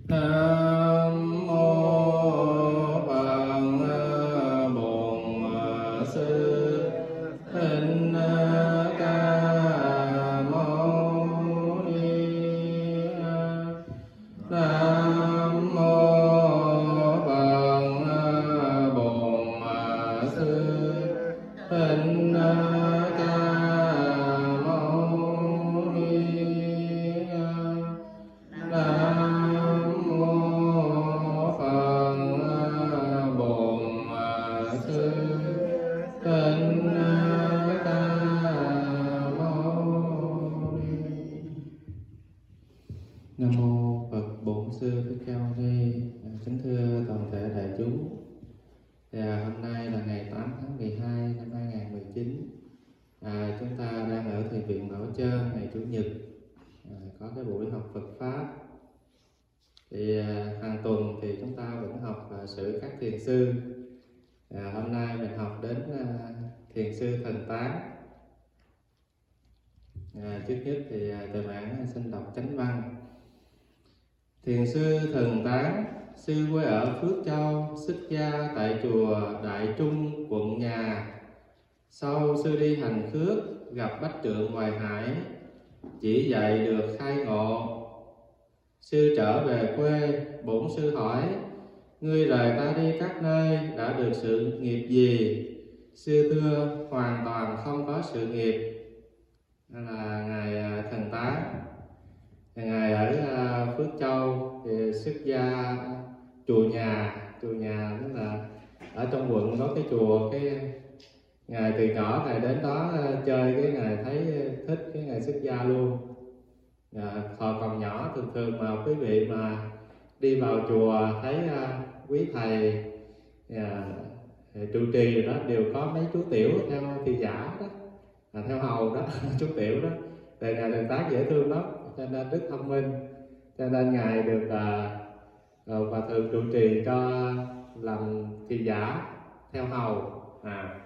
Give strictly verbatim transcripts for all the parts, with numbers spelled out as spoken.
Nam mô Phật Bổn Sư Thích Ca Mâu Ni. Nam mô Phật Bổn Sư Thích Ca Mâu Ni. Nam mô Phật Bổn Sư Thích Ca Mâu Ni. Nam mô Phật Bổn Sư Thích Ca Mâu Ni. Kính thưa toàn thể đại chúng, thì à, hôm nay là ngày tám tháng mười hai năm hai nghìn không trăm mười chín. À, chúng ta đang ở thiền viện Bảo Trơn ngày Chủ nhật, à, có cái buổi học Phật pháp. Thì à, hàng tuần thì chúng ta vẫn học à, sự các thiền sư. À, hôm nay mình học đến à, thiền sư Thần Tán. À, trước nhất thì à, từ bản xin đọc chánh văn. Thiền sư Thần Tán, sư quê ở Phước Châu, xuất gia tại chùa Đại Trung, quận Nhà. Sau sư đi hành khước, gặp Bách Trượng Hoài Hải, chỉ dạy được khai ngộ. Sư trở về quê, bổn sư hỏi: ngươi rời ta đi các nơi, đã được sự nghiệp gì? Sư thưa: hoàn toàn không có sự nghiệp. Đó là ngài Thần Tán. Ngài ở Phước Châu thì xuất gia chùa Nhà. Chùa Nhà tức là ở trong quận có cái chùa, cái ngài từ nhỏ ngài đến đó chơi, cái ngài thấy thích, cái ngài xuất gia luôn. À, hồi còn nhỏ thường thường mà quý vị mà đi vào chùa thấy uh, quý thầy uh, trụ trì rồi đó đều có mấy chú tiểu theo thị giả đó, à, theo hầu đó chú tiểu đó. Thì ngài Thần Tán dễ thương lắm, cho nên rất thông minh, cho nên ngài được uh, uh, hòa thượng trụ trì cho làm thị giả theo hầu. À,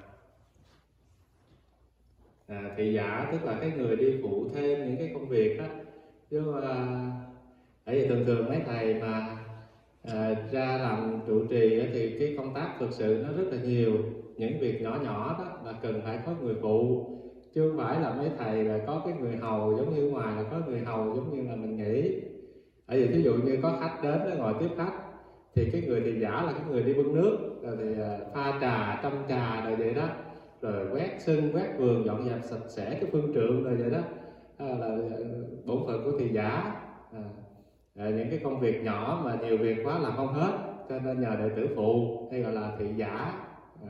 à thị giả tức là cái người đi phụ thêm những cái công việc đó. Chứ uh, bởi vì thường thường mấy thầy mà uh, ra làm trụ trì thì cái công tác thực sự nó rất là nhiều. Những việc nhỏ nhỏ đó là cần phải có người phụ, chứ không phải là mấy thầy là có cái người hầu giống như ngoài là có người hầu giống như là mình nghĩ. Bởi vì thí dụ như có khách đến đó, ngồi tiếp khách thì cái người thị giả là cái người đi bưng nước, rồi thì uh, pha trà, châm trà rồi vậy đó, rồi quét sân, quét vườn, dọn dẹp sạch sẽ cái phương trượng rồi vậy đó. À, là bổn phận của thị giả. À, à, những cái công việc nhỏ mà nhiều việc quá làm không hết, cho nên nhờ đệ tử phụ hay gọi là thị giả. À,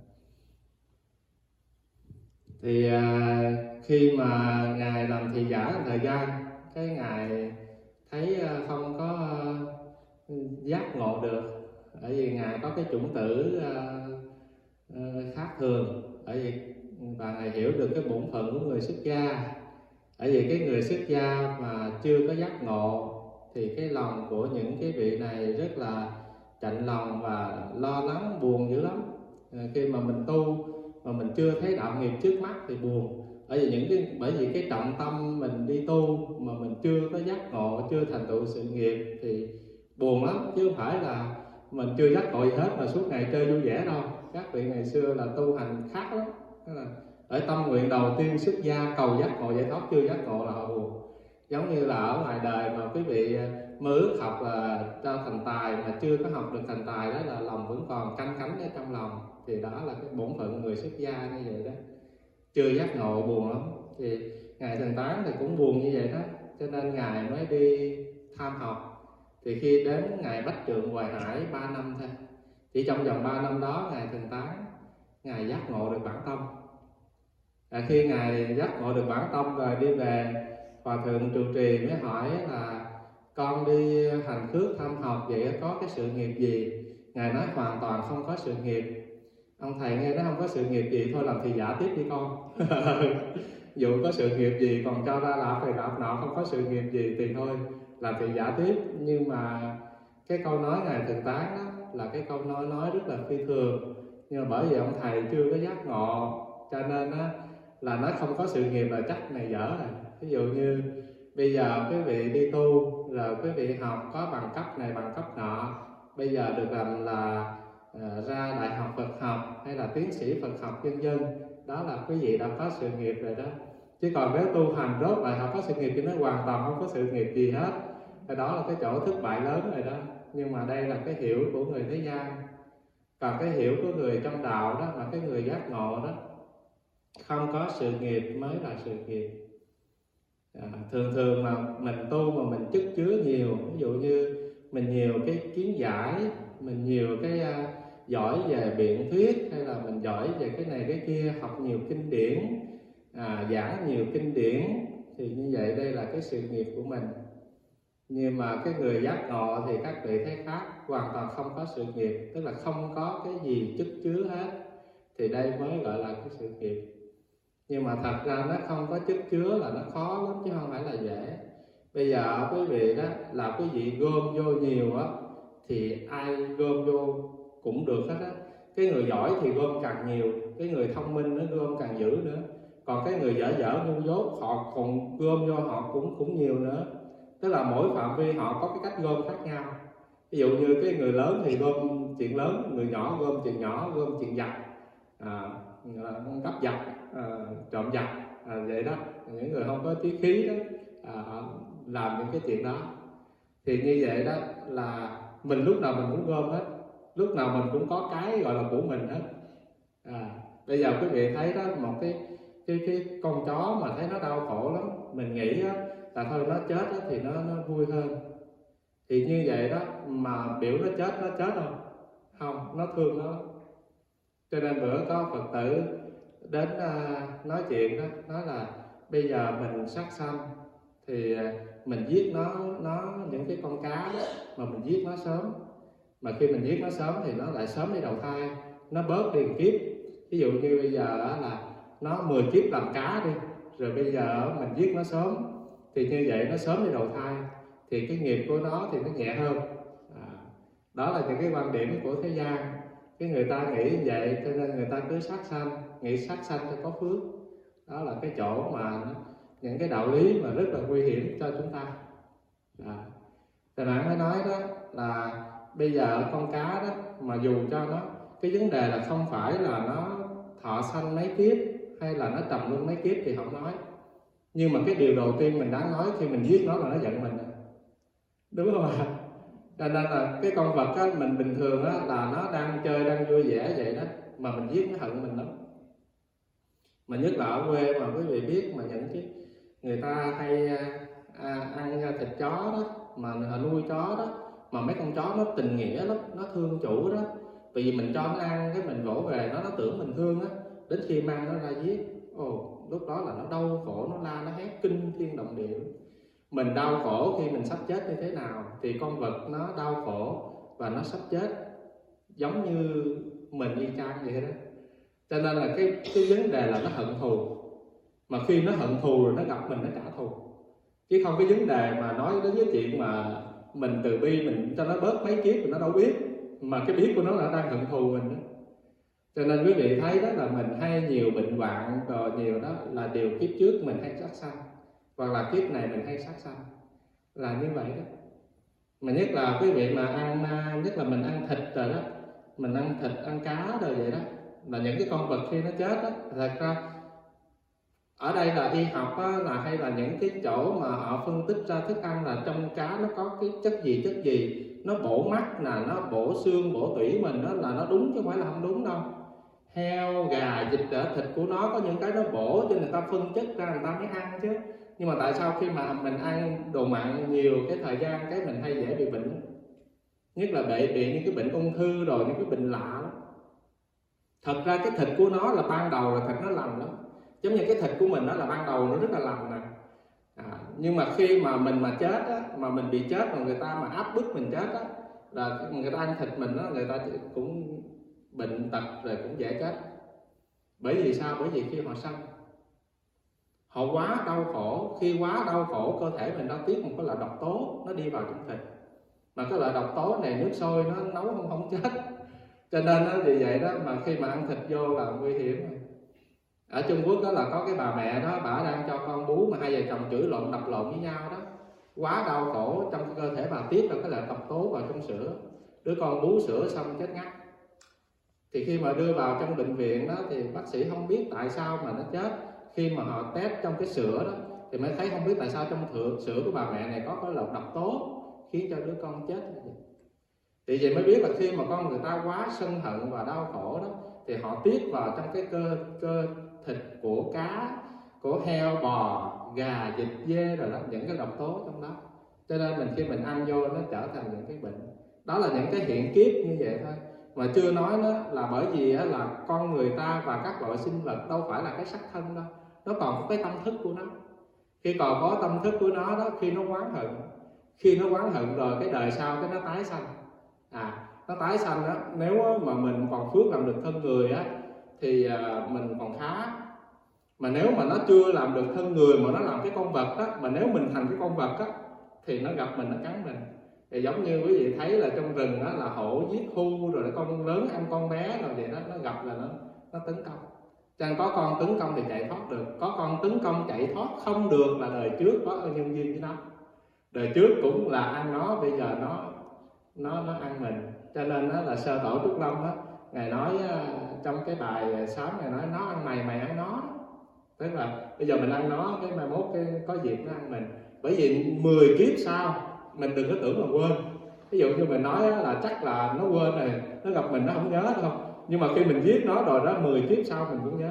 thì à, khi mà ngài làm thị giả một thời gian, cái ngài thấy không có uh, giác ngộ được, bởi vì ngài có cái chủng tử uh, uh, khác thường, bởi vì và ngài hiểu được cái bổn phận của người xuất gia. Bởi vì cái người xuất gia mà chưa có giác ngộ thì cái lòng của những cái vị này rất là chạnh lòng và lo lắng, buồn dữ lắm. À, khi mà mình tu mà mình chưa thấy đạo nghiệp trước mắt thì buồn. Bởi vì những cái bởi vì cái trọng tâm mình đi tu mà mình chưa có giác ngộ, chưa thành tựu sự nghiệp thì buồn lắm, chứ không phải là mình chưa giác ngộ gì hết mà suốt ngày chơi vui vẻ đâu. Các vị ngày xưa là tu hành khác lắm. Đó là ở tâm nguyện đầu tiên xuất gia cầu giác ngộ giải thoát, chưa giác ngộ là họ buồn. Giống như là ở ngoài đời mà quý vị mơ ước học là cho thành tài mà chưa có học được thành tài, đó là lòng vẫn còn canh cánh ở trong lòng, thì đó là cái bổn phận người xuất gia như vậy đó, chưa giác ngộ buồn lắm. Thì ngài Thần Tán thì cũng buồn như vậy đó, cho nên ngài mới đi tham học. Thì khi đến ngài Bách Trượng Hoài Hải ba năm thôi, chỉ trong vòng ba năm đó ngài Thần Tán ngài giác ngộ được bản tâm. À, khi ngài giác ngộ được bản tâm rồi đi về, hòa thượng trụ trì mới hỏi là con đi hành khước thăm học vậy có cái sự nghiệp gì? Ngài nói hoàn toàn không có sự nghiệp. Ông thầy nghe nói không có sự nghiệp gì, thôi làm thị giả tiếp đi con. Dù có sự nghiệp gì còn cho ra làm này làm nọ, không có sự nghiệp gì thì thôi làm thị giả tiếp. Nhưng mà cái câu nói ngài Thần Tán đó là cái câu nói nói rất là phi thường, nhưng mà bởi vì ông thầy chưa có giác ngộ cho nên á là nói không có sự nghiệp là chắc này dở rồi. Ví dụ như bây giờ quý vị đi tu rồi quý vị học có bằng cấp này bằng cấp nọ, bây giờ được làm là à, ra đại học Phật học hay là tiến sĩ Phật học vân vân, đó là quý vị đã có sự nghiệp rồi đó. Chứ còn nếu tu hành rốt lại không có sự nghiệp thì nó hoàn toàn không có sự nghiệp gì hết, cái đó là cái chỗ thất bại lớn rồi đó. Nhưng mà đây là cái hiểu của người thế gian, còn cái hiểu của người trong đạo đó là cái người giác ngộ đó, không có sự nghiệp mới là sự nghiệp. À, thường thường mà mình tu mà mình chất chứa nhiều, ví dụ như mình nhiều cái kiến giải, mình nhiều cái uh, giỏi về biện thuyết, hay là mình giỏi về cái này cái kia, học nhiều kinh điển, à, giảng nhiều kinh điển, thì như vậy đây là cái sự nghiệp của mình. Nhưng mà cái người giác ngộ thì các vị thấy khác, hoàn toàn không có sự nghiệp, tức là không có cái gì chất chứa hết, thì đây mới gọi là cái sự nghiệp. Nhưng mà thật ra nó không có chất chứa là nó khó lắm chứ không phải là dễ. Bây giờ quý vị đó là quý vị gom vô nhiều á thì ai gom vô cũng được hết á. Cái người giỏi thì gom càng nhiều, cái người thông minh nó gom càng dữ nữa. Còn cái người dở dở ngu dốt họ còn gom vô họ cũng cũng nhiều nữa. Tức là mỗi phạm vi họ có cái cách gom khác nhau. Ví dụ như cái người lớn thì gom chuyện lớn, người nhỏ gom chuyện nhỏ, gom chuyện giặt, à, cắp giặt, à, trộm giặt, à, vậy đó. Những người không có chí khí đó, à, họ làm những cái chuyện đó. Thì như vậy đó là mình lúc nào mình cũng gom hết, lúc nào mình cũng có cái gọi là của mình hết. À, bây giờ quý vị thấy đó, một cái cái cái con chó mà thấy nó đau khổ lắm, mình nghĩ đó, là thôi nó chết đó, thì nó nó vui hơn. Thì như vậy đó mà biểu nó chết, nó chết không? Không, nó thương nó. Cho nên bữa có Phật tử đến uh, nói chuyện đó, nói là bây giờ mình sát sanh thì mình giết nó, nó những cái con cá đó, mà mình giết nó sớm, mà khi mình giết nó sớm thì nó lại sớm đi đầu thai, nó bớt đi kiếp. Ví dụ như bây giờ là nó mười kiếp làm cá đi, rồi bây giờ mình giết nó sớm thì như vậy nó sớm đi đầu thai, thì cái nghiệp của nó thì nó nhẹ hơn. À, đó là những cái quan điểm của thế gian. Cái người ta nghĩ như vậy cho nên người ta cứ sát sanh, nghĩ sát sanh cho có phước. Đó là cái chỗ mà những cái đạo lý mà rất là nguy hiểm cho chúng ta. À, Thầy bạn mới nói đó là bây giờ con cá đó mà dù cho nó, cái vấn đề là không phải là nó thọ sanh mấy kiếp hay là nó trầm luân mấy kiếp thì không nói. Nhưng mà cái điều đầu tiên mình đã nói khi mình giết nó là nó giận mình, đúng không ạ? Cho nên là cái con vật á, mình bình thường á, là nó đang chơi đang vui vẻ vậy đó, mà mình giết nó hận mình lắm. Mà nhất là ở quê mà quý vị biết mà những cái người ta hay à, ăn thịt chó đó, mà nuôi chó đó, mà mấy con chó nó tình nghĩa lắm, nó thương chủ đó. Vì mình cho nó ăn cái mình vỗ về nó, nó tưởng mình thương á, đến khi mang nó ra giết, ồ lúc đó là nó đau khổ, nó la, nó hét kinh thiên động địa. Mình đau khổ khi mình sắp chết như thế nào thì con vật nó đau khổ và nó sắp chết giống như mình y chang vậy đó. Cho nên là cái cái vấn đề là nó hận thù, mà khi nó hận thù rồi nó gặp mình nó trả thù, chứ không cái vấn đề mà nói đến cái chuyện mà mình từ bi mình cho nó bớt mấy kiếp thì nó đâu biết, mà cái biết của nó là đang hận thù mình đó. Cho nên quý vị thấy đó là mình hay nhiều bệnh hoạn rồi nhiều đó là điều kiếp trước mình hay sát sanh, hoặc là kiếp này mình hay sát sanh, là như vậy đó. Mà nhất là quý vị mà ăn, nhất là mình ăn thịt rồi đó, mình ăn thịt ăn cá rồi vậy đó, là những cái con vật khi nó chết đó, thật ra ở đây là y học á, là hay là những cái chỗ mà họ phân tích ra thức ăn là trong cá nó có cái chất gì chất gì, nó bổ mắt nè, nó bổ xương bổ tủy mình đó, là nó đúng chứ không phải là không đúng đâu. Heo gà vịt ở thịt của nó có những cái nó bổ cho người ta phân chất ra người ta mới ăn chứ. Nhưng mà tại sao khi mà mình ăn đồ mặn nhiều cái thời gian cái mình hay dễ bị bệnh, nhất là bị bị những cái bệnh ung thư rồi những cái bệnh lạ lắm. Thật ra cái thịt của nó là ban đầu là thịt nó lành lắm, giống như cái thịt của mình đó là ban đầu nó rất là lành nè. À, nhưng mà khi mà mình mà chết á, mà mình bị chết mà người ta mà áp bức mình chết á, là người ta ăn thịt mình á, người ta cũng bệnh tật rồi cũng dễ chết. Bởi vì sao? Bởi vì khi họ sanh họ quá đau khổ, khi quá đau khổ cơ thể mình nó tiết một cái loại độc tố nó đi vào trong thịt, mà cái loại độc tố này nước sôi nó nấu không không chết. Cho nên nó vì vậy đó mà khi mà ăn thịt vô là nguy hiểm. Ở Trung Quốc đó là có cái bà mẹ đó, bà đang cho con bú mà hai vợ chồng chửi lộn đập lộn với nhau đó, quá đau khổ trong cơ thể bà tiết ra cái loại độc tố vào trong sữa, đứa con bú sữa xong chết ngắt. Thì khi mà đưa vào trong bệnh viện đó thì bác sĩ không biết tại sao mà nó chết. Khi mà họ test trong cái sữa đó thì mới thấy không biết tại sao trong thượng sữa của bà mẹ này có cái loại độc tố khiến cho đứa con chết. Thì vậy mới biết là khi mà con người ta quá sân hận và đau khổ đó thì họ tiết vào trong cái cơ cơ thịt của cá, của heo, bò, gà, vịt, dê rồi đó, những cái độc tố trong đó. Cho nên mình khi mình ăn vô nó trở thành những cái bệnh. Đó là những cái hiện kiếp như vậy thôi. Mà chưa nói đó là bởi vì là con người ta và các loại sinh vật đâu phải là cái sắc thân đâu, nó còn có cái tâm thức của nó. Khi còn có tâm thức của nó đó, khi nó oán hận, khi nó oán hận rồi cái đời sau cái nó tái sanh. À, nó tái sanh đó, nếu mà mình còn phước làm được thân người á thì mình còn khá. Mà nếu mà nó chưa làm được thân người mà nó làm cái con vật đó, mà nếu mình thành cái con vật á thì nó gặp mình, nó cắn mình. Thì giống như quý vị thấy là trong rừng đó là hổ giết hươu, rồi con lớn ăn con bé rồi vậy đó, nó gặp là nó nó tấn công. Chẳng có con tấn công thì chạy thoát được, có con tấn công chạy thoát không được là đời trước có nhân duyên với nó. Đời trước cũng là ăn nó, bây giờ nó nó nó ăn mình. Cho nên đó là Sơ Tổ Trúc Lâm đó, ngài nói trong cái bài sám, ngài nói nó ăn mày, mày ăn nó. Tức là bây giờ mình ăn nó, cái mai mốt cái có dịp nó ăn mình. Bởi vì mười kiếp sau mình đừng có tưởng là quên. Ví dụ như mình nói là chắc là nó quên này, nó gặp mình nó không nhớ đâu. Nhưng mà khi mình giết nó rồi đó, mười kiếp sau mình cũng nhớ.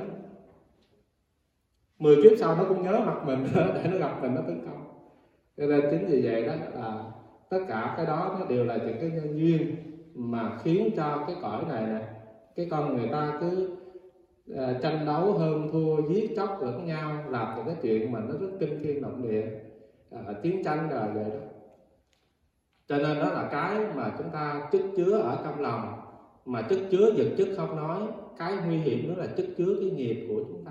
mười kiếp sau nó cũng nhớ mặt mình để nó gặp mình nó tấn công. Cho nên chính vì vậy đó là tất cả cái đó nó đều là những cái nhân duyên mà khiến cho cái cõi này nè, cái con người ta cứ uh, tranh đấu hơn thua, giết chóc lẫn nhau, làm những cái chuyện mà nó rất kinh thiên động địa, uh, chiến tranh rồi vậy đó. Cho nên đó là cái mà chúng ta chất chứa ở trong lòng, mà chất chứa vật chất không nói, cái nguy hiểm nữa là chất chứa cái nghiệp của chúng ta.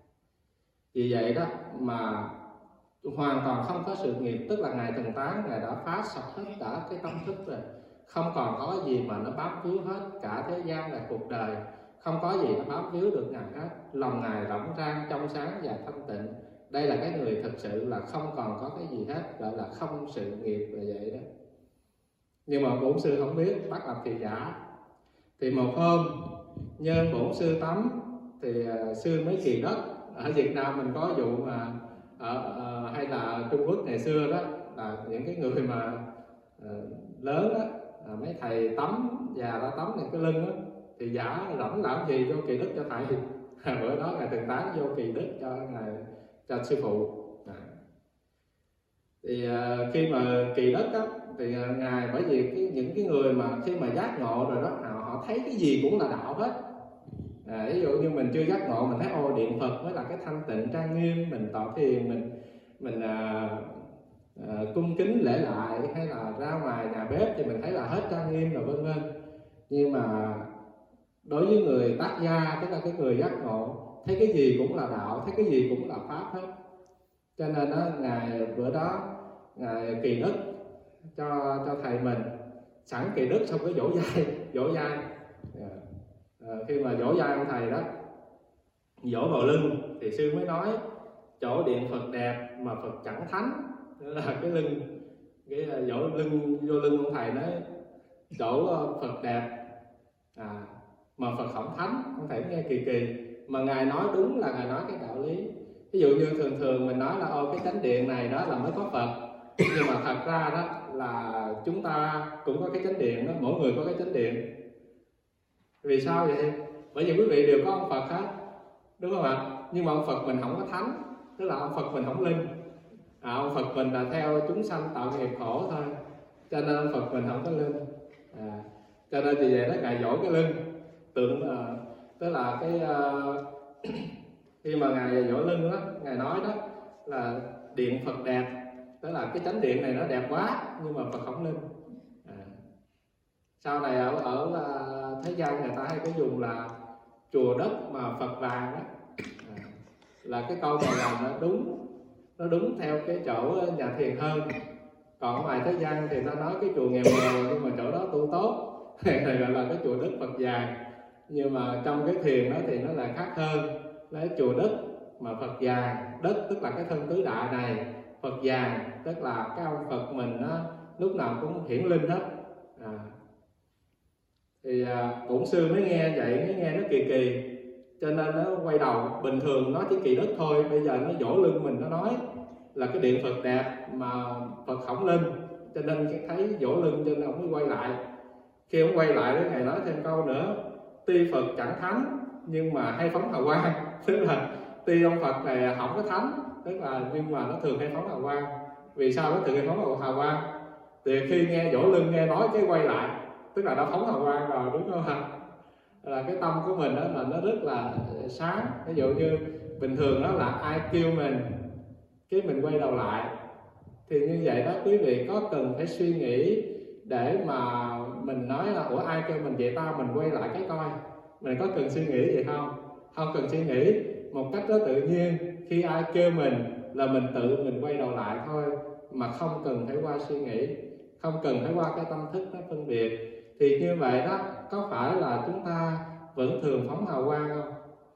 Vì vậy đó mà hoàn toàn không có sự nghiệp, tức là Ngài Thần Tán, Ngài đã phá sạch hết cả cái tâm thức rồi, không còn có gì mà nó bám víu hết. Cả thế gian là cuộc đời, không có gì nó bám víu được Ngài hết. Lòng Ngài rộng rang, trong sáng và thanh tịnh. Đây là cái người thực sự là không còn có cái gì hết, gọi là không sự nghiệp là vậy đó. Nhưng mà bổn sư không biết, bắt làm thị giả. Thì một hôm nhân bổn sư tắm thì uh, sư mới kỳ đất. Ở Việt Nam mình có vụ mà ở uh, hay là Trung Quốc ngày xưa đó, là những cái người mà uh, lớn đó, uh, mấy thầy tắm già ra tắm những cái lưng đó, thì giả rảnh làm gì vô kỳ đất cho thầy. Bữa đó Ngài Thần Tán vô kỳ đất cho ngài, cho sư phụ. À. Thì uh, khi mà kỳ đất đó, thì uh, ngài bởi vì cái, những cái người mà khi mà giác ngộ rồi đó, họ, họ thấy cái gì cũng là đạo hết. À, ví dụ như mình chưa giác ngộ, mình thấy ô điện Phật mới là cái thanh tịnh trang nghiêm, mình tọa thiền, mình mình à, à, cung kính lễ lại, hay là ra ngoài nhà bếp thì mình thấy là hết trang nghiêm rồi vân vân. Nhưng mà đối với người tác gia, tức là cái người giác ngộ, thấy cái gì cũng là đạo, thấy cái gì cũng là pháp hết. Cho nên đó, ngài bữa đó ngài kỳ đức cho cho thầy mình, sẵn kỳ đức xong cái vỗ vai, vỗ vai. Yeah. À, khi mà vỗ vai ông thầy đó, vỗ vào lưng thì sư mới nói chỗ điện Phật đẹp mà Phật chẳng thánh. Đó là cái lưng, cái vỗ lưng vô lưng ông thầy nói chỗ Phật đẹp à, mà Phật không thánh. Ông thầy nghe kỳ kỳ, mà ngài nói đúng là ngài nói cái đạo lý. Ví dụ như thường thường mình nói là ô cái chánh điện này đó là mới có Phật, nhưng mà thật ra đó là chúng ta cũng có cái chánh điện đó, mỗi người có cái chánh điện. Vì sao vậy? Bởi vì quý vị đều có ông Phật hết, đúng không ạ? Nhưng mà ông Phật mình không có thánh, tức là ông Phật mình không linh. À, ông Phật mình là theo chúng sanh tạo nghiệp khổ thôi, cho nên ông Phật mình không có linh. À, cho nên vì vậy đó ngài vỗ cái lưng, tượng là tức là cái uh, khi mà ngài vỗ lưng đó, ngài nói đó là điện Phật đẹp, tức là cái chánh điện này nó đẹp quá nhưng mà Phật không linh. À, sau này ở ở uh, thế gian người ta hay có dùng là chùa đất mà Phật vàng đó. À, là cái câu này là nó đúng, nó đúng theo cái chỗ nhà thiền hơn. Còn ngoài thế gian thì ta nói cái chùa nghèo nghèo nhưng mà chỗ đó tu tốt này gọi là cái chùa đất Phật vàng. Nhưng mà trong cái thiền đó thì nó lại khác hơn, lấy chùa đất mà Phật vàng, đất tức là cái thân tứ đại này, Phật vàng, tức là cái ông Phật mình nó lúc nào cũng hiển linh hết. À. Thì à, bổn sư mới nghe vậy, mới nghe nó kỳ kỳ, cho nên nó quay đầu. Bình thường nó chỉ kỳ đất thôi, bây giờ nó vỗ lưng mình, nó nói là cái điện Phật đẹp mà Phật khổng linh, cho nên thấy vỗ lưng cho nên ông mới quay lại. Khi ông quay lại đó, Ngài nói thêm câu nữa: tuy Phật chẳng thánh nhưng mà hay phóng hào quang. Tức là tuy ông Phật này không có thánh, tức là nhưng mà nó thường hay phóng hào quang. Vì sao nó thường hay phóng hào quang? Thì khi nghe vỗ lưng, nghe nói cái quay lại, tức là đã phóng hào quang rồi, đúng không ạ? Là cái tâm của mình đó là nó rất là sáng. Ví dụ như bình thường đó là ai kêu mình, cái mình quay đầu lại, thì như vậy đó quý vị có cần phải suy nghĩ để mà mình nói là ủa ai kêu mình vậy ta, mình quay lại cái coi. Mình có cần suy nghĩ vậy không? Không cần suy nghĩ, một cách rất tự nhiên. Khi ai kêu mình là mình tự mình quay đầu lại thôi, mà không cần phải qua suy nghĩ, không cần phải qua cái tâm thức nó phân biệt. Thì như vậy đó, có phải là chúng ta vẫn thường phóng hào quang không?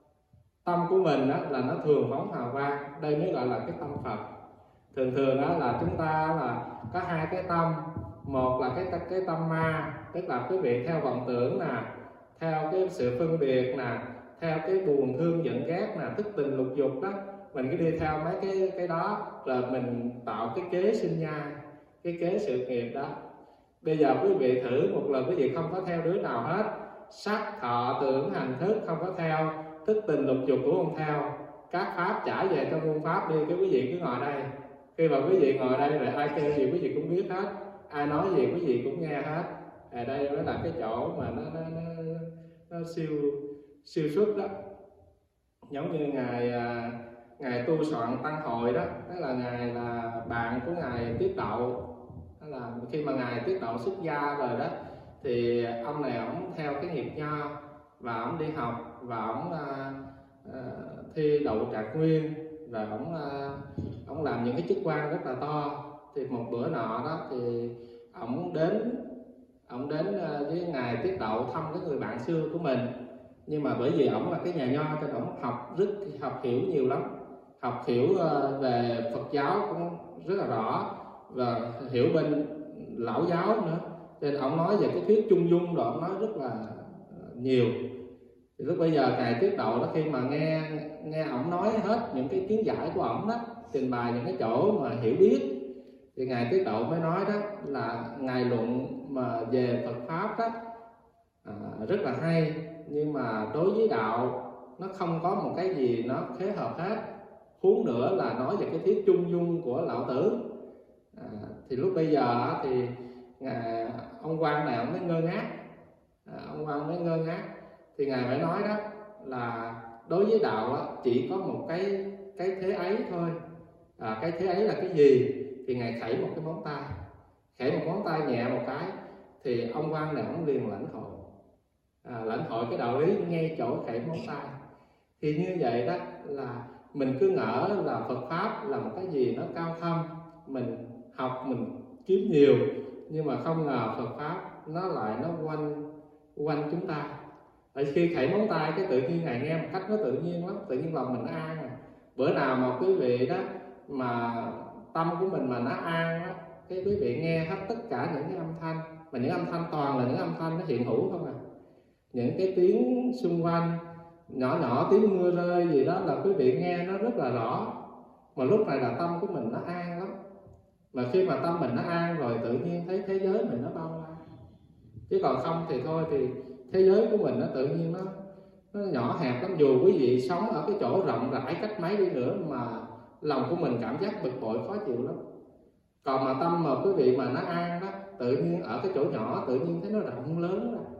Tâm của mình đó là nó thường phóng hào quang, đây mới gọi là cái tâm Phật. Thường thường đó là chúng ta là có hai cái tâm. Một là cái cái tâm ma, tức là quý vị theo vọng tưởng nè, theo cái sự phân biệt nè, theo cái buồn thương giận ghét nè, thức tình lục dục đó, mình cứ đi theo mấy cái cái đó, rồi mình tạo cái kế sinh nhai, cái kế sự nghiệp đó. Bây giờ quý vị thử một lần, quý vị không có theo đứa nào hết, sắc thọ tưởng hành thức không có theo, thức tình lục dục cũng không theo, các pháp trả về trong môn pháp đi, cái quý vị cứ ngồi đây. Khi mà quý vị ngồi đây rồi ai kêu gì quý vị cũng biết hết, ai nói gì quý vị cũng nghe hết. À, đây mới là cái chỗ mà nó nó nó, nó siêu siêu xuất đó. Giống như ngài ngài tu soạn tăng hội đó, đó là ngài là bạn của ngài Tiết Đậu. Đó là khi mà ngài Tiết Đậu xuất gia rồi đó, thì ông này ổng theo cái nghiệp nho và ổng đi học và ổng uh, uh, thi đậu trạng nguyên, và ổng uh, ổng làm những cái chức quan rất là to. Thì một bữa nọ đó thì ổng đến ổng đến uh, với ngài Tiết Đậu thăm cái người bạn xưa của mình. Nhưng mà bởi vì ổng là cái nhà nho cho nên ổng học rất học hiểu nhiều lắm, học hiểu uh, về Phật giáo cũng rất là rõ, và hiểu bên lão giáo nữa. Nên ông nói về cái thuyết trung dung rồi ông nói rất là nhiều. Thì lúc bây giờ ngài Tiết Đậu đó, khi mà nghe nghe ổng nói hết những cái kiến giải của ổng đó, trình bày những cái chỗ mà hiểu biết, thì ngài Tiết Đậu mới nói đó là ngài luận mà về Phật pháp đó à, rất là hay, nhưng mà đối với đạo nó không có một cái gì nó khế hợp hết. Huống nữa là nói về cái thuyết trung dung của lão tử. À, thì lúc bây giờ thì ngài, ông quan này ông mới ngơ ngác, à, ông quan mới ngơ ngác thì ngài mới nói đó là đối với đạo á, chỉ có một cái cái thế ấy thôi. À, cái thế ấy là cái gì? Thì ngài khẩy một cái móng tay, khẩy một móng tay nhẹ một cái, thì ông quan này ông liền lãnh hội, à, lãnh hội cái đạo lý ngay chỗ khẩy móng tay. Thì như vậy đó là mình cứ ngỡ là Phật pháp là một cái gì nó cao thâm, mình học mình kiếm nhiều, nhưng mà không ngờ Phật pháp nó lại nó quanh quanh chúng ta. Tại khi khẩy móng tay cái tự nhiên ngài nghe một cách nó tự nhiên lắm, tự nhiên lòng mình nó an. À. Bữa nào mà quý vị đó mà tâm của mình mà nó an đó, cái quý vị nghe hết tất cả những cái âm thanh, mà những âm thanh toàn là những âm thanh nó hiện hữu không à. Những cái tiếng xung quanh nhỏ nhỏ, tiếng mưa rơi gì đó là quý vị nghe nó rất là rõ. Mà lúc này là tâm của mình nó an lắm. Mà khi mà tâm mình nó an rồi, tự nhiên thấy thế giới mình nó bao la. Chứ còn không thì thôi, thì thế giới của mình nó tự nhiên nó nó nhỏ hẹp lắm. Dù quý vị sống ở cái chỗ rộng rãi cách mấy đi nữa mà lòng của mình cảm giác bực bội khó chịu lắm. Còn mà tâm mà quý vị mà nó an đó, tự nhiên ở cái chỗ nhỏ tự nhiên thấy nó rộng lớn rồi.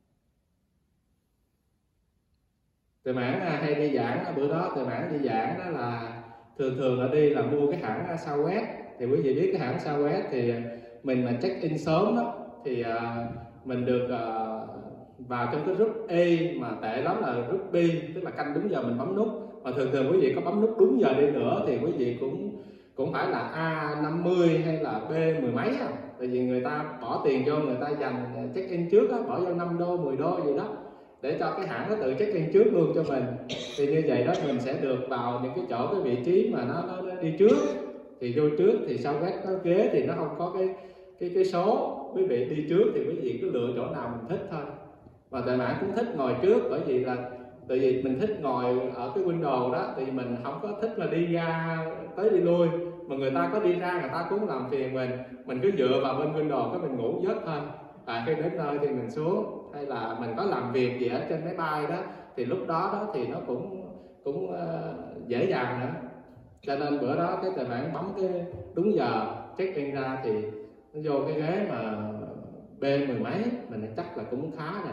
Từ mãn hay đi giảng, bữa đó từ mãn đi giảng đó là thường thường là đi là mua cái hãng Southwest. Thì quý vị biết cái hãng Southwest thì mình mà check in sớm đó thì uh, mình được uh, vào trong cái group A, mà tệ lắm là group B, tức là canh đúng giờ mình bấm nút. Mà thường thường quý vị có bấm nút đúng giờ đi nữa thì quý vị cũng cũng phải là A năm mươi hay là B mười mấy à. Tại vì người ta bỏ tiền vô, người ta dành check in trước đó, bỏ vô năm đô mười đô gì đó để cho cái hãng nó tự check in trước luôn cho mình. Thì như vậy đó mình sẽ được vào những cái chỗ, cái vị trí mà nó, nó, nó đi trước. thì vô trước thì Southwest có ghế thì nó không có cái cái cái số. Quý vị đi trước thì quý vị cứ lựa chỗ nào mình thích thôi. Và tại mãn cũng thích ngồi trước, bởi vì là tại vì mình thích ngồi ở cái window đó, thì mình không có thích là đi ra tới đi lui, mà người ta có đi ra người ta cũng làm phiền mình, mình cứ dựa vào bên window cái mình ngủ giấc thôi. Và khi đến nơi thì mình xuống, hay là mình có làm việc gì ở trên máy bay đó thì lúc đó đó thì nó cũng cũng uh, dễ dàng nữa. Cho nên bữa đó cái tài khoản bấm cái đúng giờ check in ra thì nó vô cái ghế mà B mười mấy, mình chắc là cũng khá nè.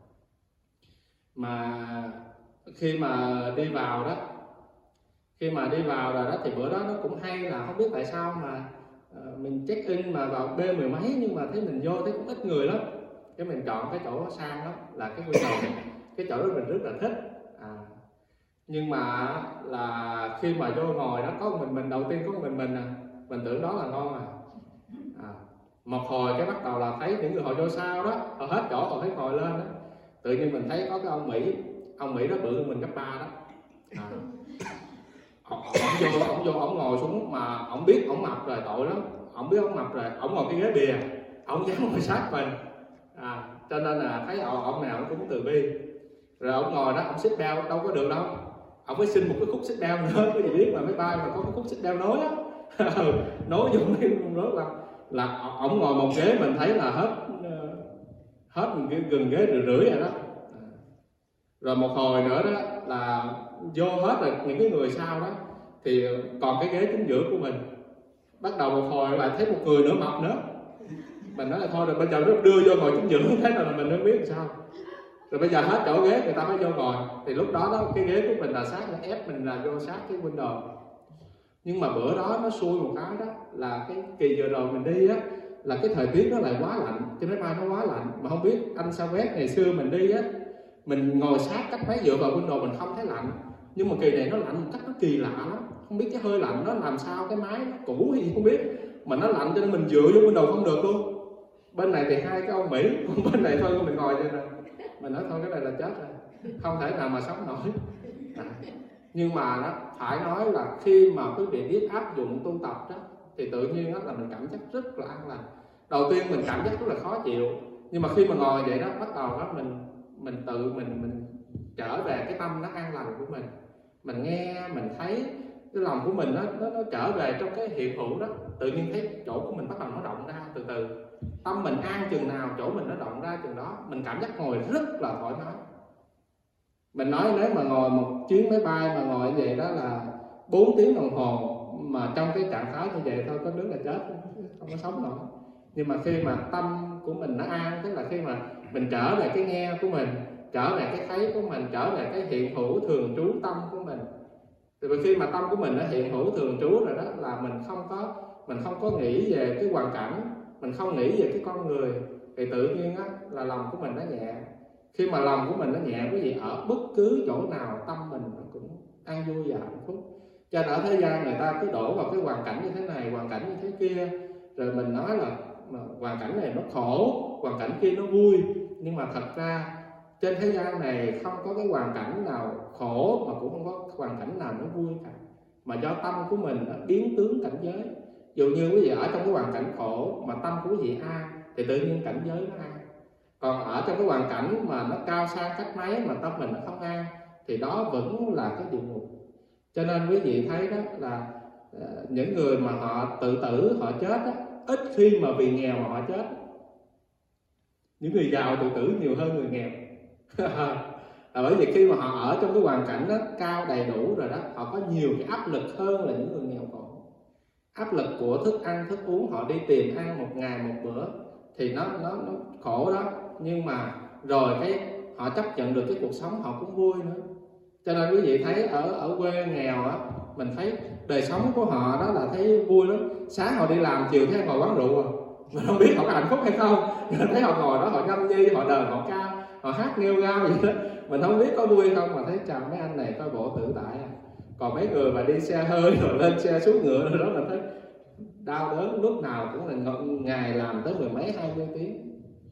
Mà khi mà đi vào đó, khi mà đi vào rồi đó thì bữa đó nó cũng hay là không biết tại sao mà uh, mình check in mà vào B mười mấy, nhưng mà thấy mình vô thấy cũng ít người lắm. Cái mình chọn cái chỗ sang đó là cái window này, cái chỗ đó mình rất là thích. À, nhưng mà là khi mà vô ngồi đó có mình mình đầu tiên có mình mình à, mình tưởng đó là ngon à. À, một hồi cái bắt đầu là thấy những người họ vô sau đó, họ hết chỗ họ thấy ngồi lên đó, tự nhiên mình thấy có cái ông Mỹ, ông Mỹ đó bự hơn mình gấp ba đó. À, ông vô ông vô ông ngồi xuống mà ông biết ông mập rồi, tội lắm, ông biết ông mập rồi, ông ngồi cái ghế bìa, ông dám ngồi sát mình. À, cho nên là thấy ông, ông nào cũng từ bi. Rồi ông ngồi đó, ông sit down đâu có được đâu, ông phải xin một cái khúc sit down nữa. Cái gì biết mà máy bay mà có cái khúc sit down nối á, nối vô cái nối là là ông ngồi một ghế mình thấy là hết hết một cái gần ghế rưỡi rưỡi rồi đó. Rồi một hồi nữa đó là vô hết rồi những cái người sau đó thì còn cái ghế chính giữa của mình. Bắt đầu một hồi lại thấy một người nữa mập nữa, mình nói là thôi rồi bây giờ nó đưa vô ngồi chính giữa, thế nào là mình không biết làm sao. Rồi bây giờ hết chỗ ghế người ta phải vô ngồi, thì lúc đó đó cái ghế của mình là sát, nó ép mình là vô sát cái window. Nhưng mà bữa đó nó xui một cái đó là cái kỳ vừa rồi mình đi á, là cái thời tiết nó lại quá lạnh, trên máy bay nó quá lạnh. Mà không biết anh Southwest ngày xưa mình đi á, mình ngồi sát cách máy dựa vào window mình không thấy lạnh, nhưng mà kỳ này nó lạnh một cách nó kỳ lạ lắm. Không biết cái hơi lạnh nó làm sao, cái máy nó cũ hay gì không biết mà nó lạnh cho nên mình dựa vô window không được luôn. Bên này thì hai cái ông Mỹ, còn bên này thôi mình ngồi vậy nè, mình nói thôi cái này là chết rồi, không thể nào mà sống nổi. À, nhưng mà đó phải nói là khi mà quý vị biết áp dụng tu tập đó thì tự nhiên đó là mình cảm giác rất là an lành. Đầu tiên mình cảm giác rất là khó chịu, nhưng mà khi mà ngồi vậy đó bắt đầu đó mình mình tự mình mình trở về cái tâm nó an lành của mình, mình nghe mình thấy cái lòng của mình nó nó, nó trở về trong cái hiện hữu đó. Tự nhiên thấy chỗ của mình bắt đầu nó động ra từ từ, tâm mình an chừng nào chỗ mình nó động ra chừng đó, mình cảm giác ngồi rất là thoải mái. Mình nói nếu mà ngồi một chuyến máy bay mà ngồi như vậy đó là bốn tiếng đồng hồ mà trong cái trạng thái như vậy thôi có đứng là chết, không có sống nổi. Nhưng mà khi mà tâm của mình nó an, tức là khi mà mình trở về cái nghe của mình, trở về cái thấy của mình, trở về cái hiện hữu thường trú tâm của mình, thì khi mà tâm của mình nó hiện hữu thường trú rồi đó là mình không có mình không có nghĩ về cái hoàn cảnh, mình không nghĩ về cái con người, thì tự nhiên á là lòng của mình nó nhẹ. Khi mà lòng của mình nó nhẹ, quý vị ở bất cứ chỗ nào tâm mình nó cũng an vui và hạnh phúc. Cho nên ở thế gian người ta cứ đổ vào cái hoàn cảnh như thế này, hoàn cảnh như thế kia, rồi mình nói là mà hoàn cảnh này nó khổ, hoàn cảnh kia nó vui. Nhưng mà thật ra trên thế gian này không có cái hoàn cảnh nào khổ mà cũng không có hoàn cảnh nào nó vui cả, mà do tâm của mình nó biến tướng cảnh giới. Dù như quý vị ở trong cái hoàn cảnh khổ mà tâm của quý vị an thì tự nhiên cảnh giới nó an. Còn ở trong cái hoàn cảnh mà nó cao sang cách mấy mà tâm mình nó không an thì đó vẫn là cái địa ngục. Cho nên quý vị thấy đó là uh, những người mà họ tự tử, họ chết đó, ít khi mà vì nghèo mà họ chết. Những người giàu tự tử nhiều hơn người nghèo. Là bởi vì khi mà họ ở trong cái hoàn cảnh đó cao đầy đủ rồi đó, họ có nhiều cái áp lực hơn là những người nghèo khổ. Áp lực của thức ăn, thức uống, họ đi tìm ăn một ngày một bữa thì nó, nó, nó khổ đó. Nhưng mà rồi cái họ chấp nhận được cái cuộc sống họ cũng vui nữa. Cho nên quý vị thấy ở ở quê nghèo á, mình thấy đời sống của họ đó là thấy vui lắm. Sáng họ đi làm, chiều thấy ngồi quán rượu à. Mình không biết họ có hạnh phúc hay không, mình thấy họ ngồi đó họ nhâm nhi, họ đờn họ ca, họ hát nghêu ngao vậy đó. Mình không biết có vui không, mà thấy chào mấy anh này coi bộ tự tại à. Còn mấy người mà đi xe hơi rồi lên xe xuống ngựa rồi đó, mình thấy đau đớn lúc nào cũng là ngày làm tới mười mấy hai mươi tiếng.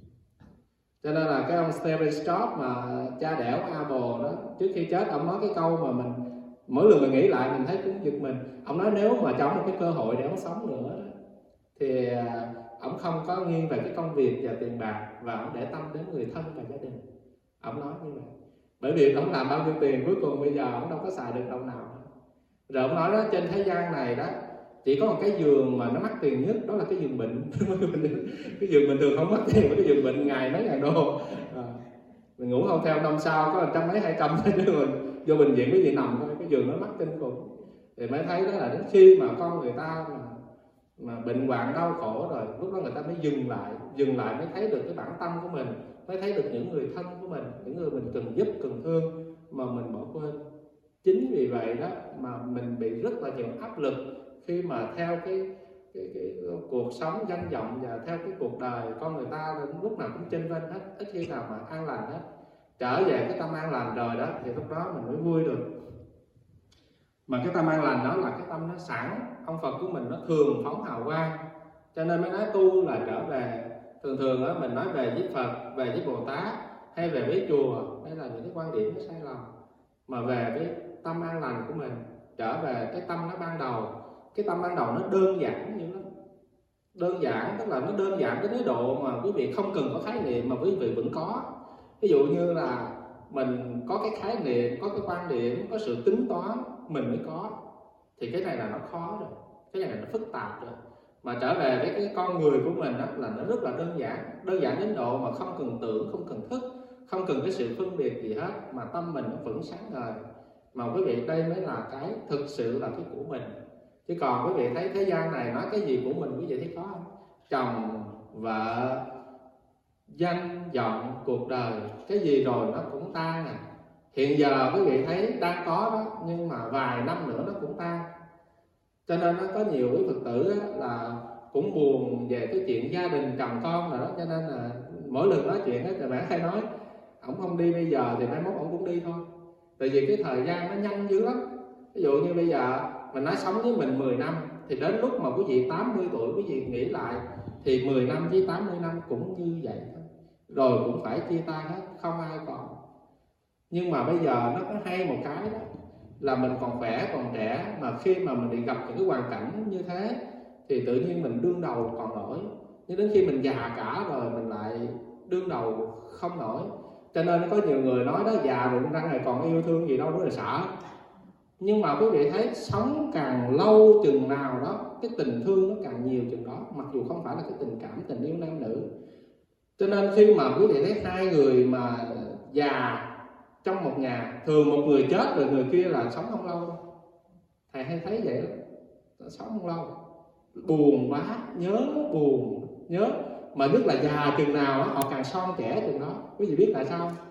Cho nên là cái ông Steve Jobs mà cha đẻ của Apple đó, trước khi chết ông nói cái câu mà mình mỗi lần mình nghĩ lại mình thấy cũng giật mình. Ông nói nếu mà cho ông một cái cơ hội để ông sống nữa đó, thì ông không có nghiêng về cái công việc và tiền bạc, và ông để tâm đến người thân và gia đình. Ông nói như vậy. Bởi vì ông làm bao nhiêu tiền cuối cùng bây giờ ông đâu có xài được đồng nào. Rồi ông nói đó, trên thế gian này đó chỉ có một cái giường mà nó mắc tiền nhất, đó là cái giường bệnh. Cái giường bình thường không mắc tiền, mà cái giường bệnh ngày mấy ngàn đô. À, mình ngủ không theo năm sao có trăm mấy hai trăm thôi, chứ mình vô bệnh viện cái gì nằm thôi, cái giường nó mắc kinh khủng. Thì mới thấy đó là đến khi mà con người ta mà, mà bệnh hoạn đau khổ rồi, lúc đó người ta mới dừng lại, dừng lại mới thấy được cái bản tâm của mình, mới thấy được những người thân của mình, những người mình cần giúp, cần thương mà mình bỏ quên. Chính vì vậy đó mà mình bị rất là nhiều áp lực khi mà theo cái, cái, cái, cái cuộc sống danh vọng và theo cái cuộc đời con người ta lúc nào cũng chênh vênh hết, ít khi nào mà an lành hết. Trở về cái tâm an lành rồi đó thì lúc đó mình mới vui được. Mà cái tâm an lành đó là cái tâm nó sẵn, ông Phật của mình nó thường phóng hào quang, cho nên mới nói tu là trở về. Thường thường đó mình nói về với Phật, về với Bồ Tát hay về với chùa, đây là những cái quan điểm nó sai lầm. Mà về với tâm an lành của mình, trở về cái tâm nó ban đầu. Cái tâm ban đầu nó đơn giản như lắm. Đơn giản tức là nó đơn giản đến cái độ mà quý vị không cần có khái niệm mà quý vị vẫn có. Ví dụ như là mình có cái khái niệm, có cái quan điểm, có sự tính toán mình mới có, thì cái này là nó khó rồi, cái này là nó phức tạp rồi. Mà trở về với cái con người của mình đó là nó rất là đơn giản, đơn giản đến độ mà không cần tưởng, không cần thức, không cần cái sự phân biệt gì hết, mà tâm mình nó vẫn sáng ngời. Mà quý vị, đây mới là cái thực sự là cái của mình. Chứ còn quý vị thấy thế gian này nói cái gì của mình, quý vị thấy có không? Chồng, vợ, danh, vọng, cuộc đời, cái gì rồi nó cũng tan à. Hiện giờ quý vị thấy đang có đó, nhưng mà vài năm nữa nó cũng tan. Cho nên nó có nhiều quý Phật tử là cũng buồn về cái chuyện gia đình chồng con rồi đó. Cho nên là mỗi lần nói chuyện đó thì bạn hay nói ổng không đi bây giờ thì mai mốt ổng cũng đi thôi. Tại vì cái thời gian nó nhanh dữ lắm. Ví dụ như bây giờ mình nói sống với mình mười năm, thì đến lúc mà quý vị tám mươi tuổi quý vị nghĩ lại thì mười năm với tám mươi năm cũng như vậy thôi. Rồi cũng phải chia tay hết, không ai còn. Nhưng mà bây giờ nó có hay một cái đó là mình còn khỏe, còn trẻ, mà khi mà mình bị gặp những cái hoàn cảnh như thế thì tự nhiên mình đương đầu còn nổi. Nhưng đến khi mình già cả rồi mình lại đương đầu không nổi. Cho nên có nhiều người nói đó, già rồi răng này còn yêu thương gì đâu, đó là sợ. Nhưng mà quý vị thấy sống càng lâu chừng nào đó, cái tình thương nó càng nhiều chừng đó, mặc dù không phải là cái tình cảm, tình yêu nam nữ. Cho nên khi mà quý vị thấy hai người mà già trong một nhà, thường một người chết rồi người kia là sống không lâu đâu. Thầy hay thấy vậy đó, sống không lâu, buồn quá, nhớ, buồn, nhớ. Mà nhất là già chừng nào đó, họ càng son trẻ chừng đó. Quý vị biết tại sao không?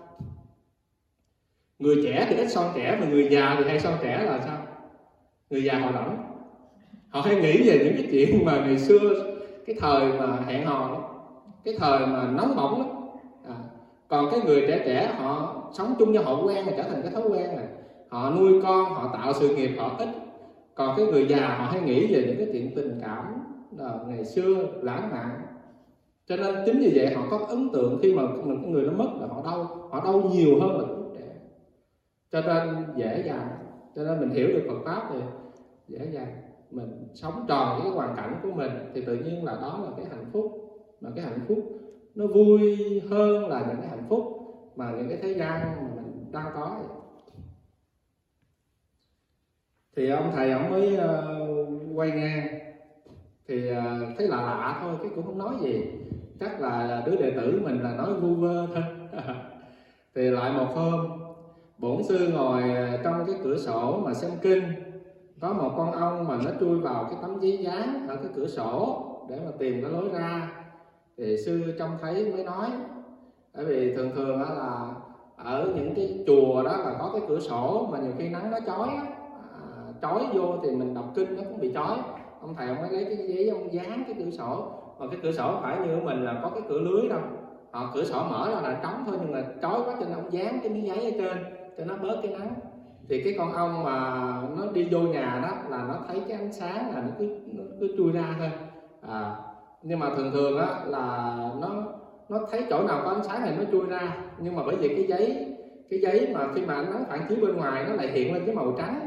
Người trẻ thì ít son trẻ, mà người già thì hay son trẻ là sao? Người già họ lỏng, họ hay nghĩ về những cái chuyện mà ngày xưa, cái thời mà hẹn hò đó, cái thời mà nóng bỏng lắm. À, còn cái người trẻ trẻ họ sống chung với họ quen, là trở thành cái thói quen này. Họ nuôi con, họ tạo sự nghiệp, họ ít. Còn cái người già họ hay nghĩ về những cái chuyện tình cảm là ngày xưa lãng mạn. Cho nên chính vì vậy họ có ấn tượng khi mà cái người nó mất là họ đau, họ đau nhiều hơn là lúc trẻ. Cho nên dễ dàng, cho nên mình hiểu được Phật pháp thì dễ dàng mình sống tròn với cái hoàn cảnh của mình, thì tự nhiên là đó là cái hạnh phúc. Mà cái hạnh phúc nó vui hơn là những cái hạnh phúc mà những cái thế gian mà mình đang có. Thì ông thầy ông mới uh, quay ngang thì uh, thấy lạ lạ thôi, cái cũng không nói gì, chắc là đứa đệ tử mình là nói vu vơ thôi. Thì lại một hôm bổn sư ngồi trong cái cửa sổ mà xem kinh, có một con ong mà nó chui vào cái tấm giấy dán ở cái cửa sổ để mà tìm cái lối ra. Thì sư trông thấy mới nói, bởi vì thường thường là ở những cái chùa đó là có cái cửa sổ mà nhiều khi nắng nó chói á, à, chói vô thì mình đọc kinh nó cũng bị chói. Ông thầy ông mới lấy cái giấy ông dán cái cửa sổ, mà cái cửa sổ phải như mình là có cái cửa lưới đâu, họ cửa sổ mở ra là trống thôi, nhưng mà chói quá cho nên ông dán cái miếng giấy ở trên cho nó bớt cái nắng. Thì cái con ong mà nó đi vô nhà đó là nó thấy cái ánh sáng là nó cứ nó cứ chui ra thôi. À, nhưng mà thường thường á là nó nó thấy chỗ nào có ánh sáng này nó chui ra, nhưng mà bởi vì cái giấy cái giấy mà khi mà ánh nắng phản chiếu bên ngoài nó lại hiện lên cái màu trắng,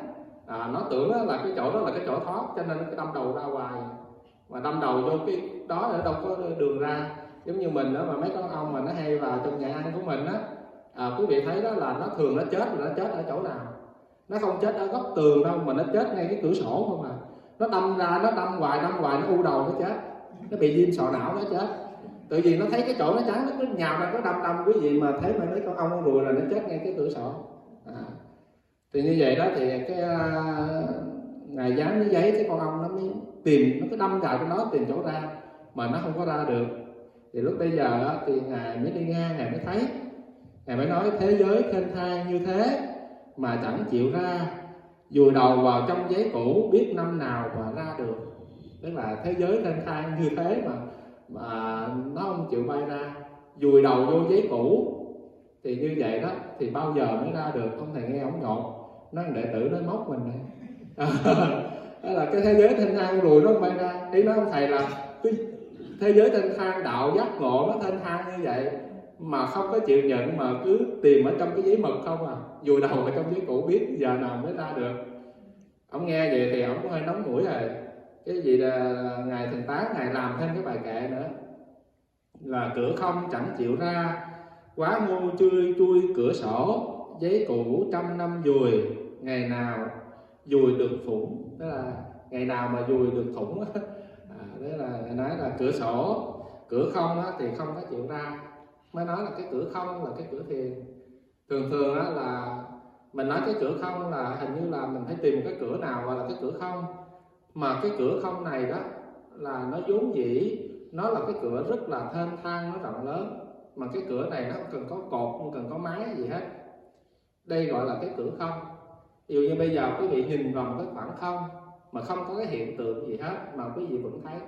à, nó tưởng là cái chỗ đó là cái chỗ thoát, cho nên nó cứ đâm đầu ra hoài, mà đâm đầu vô cái đó ở đâu có đường ra. Giống như mình đó, mà mấy con ong mà nó hay vào trong nhà ăn của mình á, à, quý vị thấy đó là nó thường nó chết là nó chết ở chỗ nào? Nó không chết ở góc tường đâu, mà nó chết ngay cái cửa sổ không à. Nó đâm ra, nó đâm hoài đâm hoài nó u đầu nó chết, nó bị viêm sọ não nó chết. Tự vì nó thấy cái chỗ nó trắng, nó cứ nhào ra, nó đâm đâm. Quý vị mà thấy mà mấy con ong con ruồi là nó chết ngay cái cửa sổ. À, thì như vậy đó thì cái uh, ngài dán cái giấy, cái con ong nó mới tìm, nó cứ đâm vào trong đó tìm chỗ ra mà nó không có ra được. Thì lúc bây giờ đó, thì ngài mới đi ngang, ngài mới thấy, ngài mới nói thế giới thênh thang như thế mà chẳng chịu ra, vùi đầu vào trong giấy cũ biết năm nào mà ra được. Tức là thế giới thênh thang như thế mà mà nó không chịu bay ra, vùi đầu vô giấy cũ, thì như vậy đó thì bao giờ mới ra được? Ông thầy nghe ông nhột, nói đệ tử nó móc mình này. Đó là cái thế giới thênh thang rồi nó không bay ra. Ý nói ông thầy là cái thế giới thênh thang đạo giác ngộ nó thênh thang như vậy mà không có chịu nhận, mà cứ tìm ở trong cái giấy mực không à, vùi đầu ở trong giấy cũ biết giờ nào mới ra được. Ông nghe vậy thì ông cũng hơi nóng mũi rồi. Cái gì là ngài Thượng Tán ngài làm thêm cái bài kệ nữa là cửa không chẳng chịu ra, quá ngu chui chui cửa sổ, giấy cũ trăm năm dùi, ngày nào dùi được phủng. Tức là ngày nào mà dùi được thủng á. À, đó là nói là cửa sổ, cửa không á, thì không có chịu ra. Mới nói là cái cửa không là cái cửa thiền. Thường thường á, là mình nói cái cửa không là hình như là mình phải tìm một cái cửa nào gọi là cái cửa không, mà cái cửa không này đó là nó vốn dĩ nó là cái cửa rất là thênh thang, nó rộng lớn, mà cái cửa này nó không cần có cột, không cần có mái gì hết. Đây gọi là cái cửa không. Ví dụ như bây giờ quý vị nhìn vào một cái khoảng không mà không có cái hiện tượng gì hết mà quý vị vẫn thấy,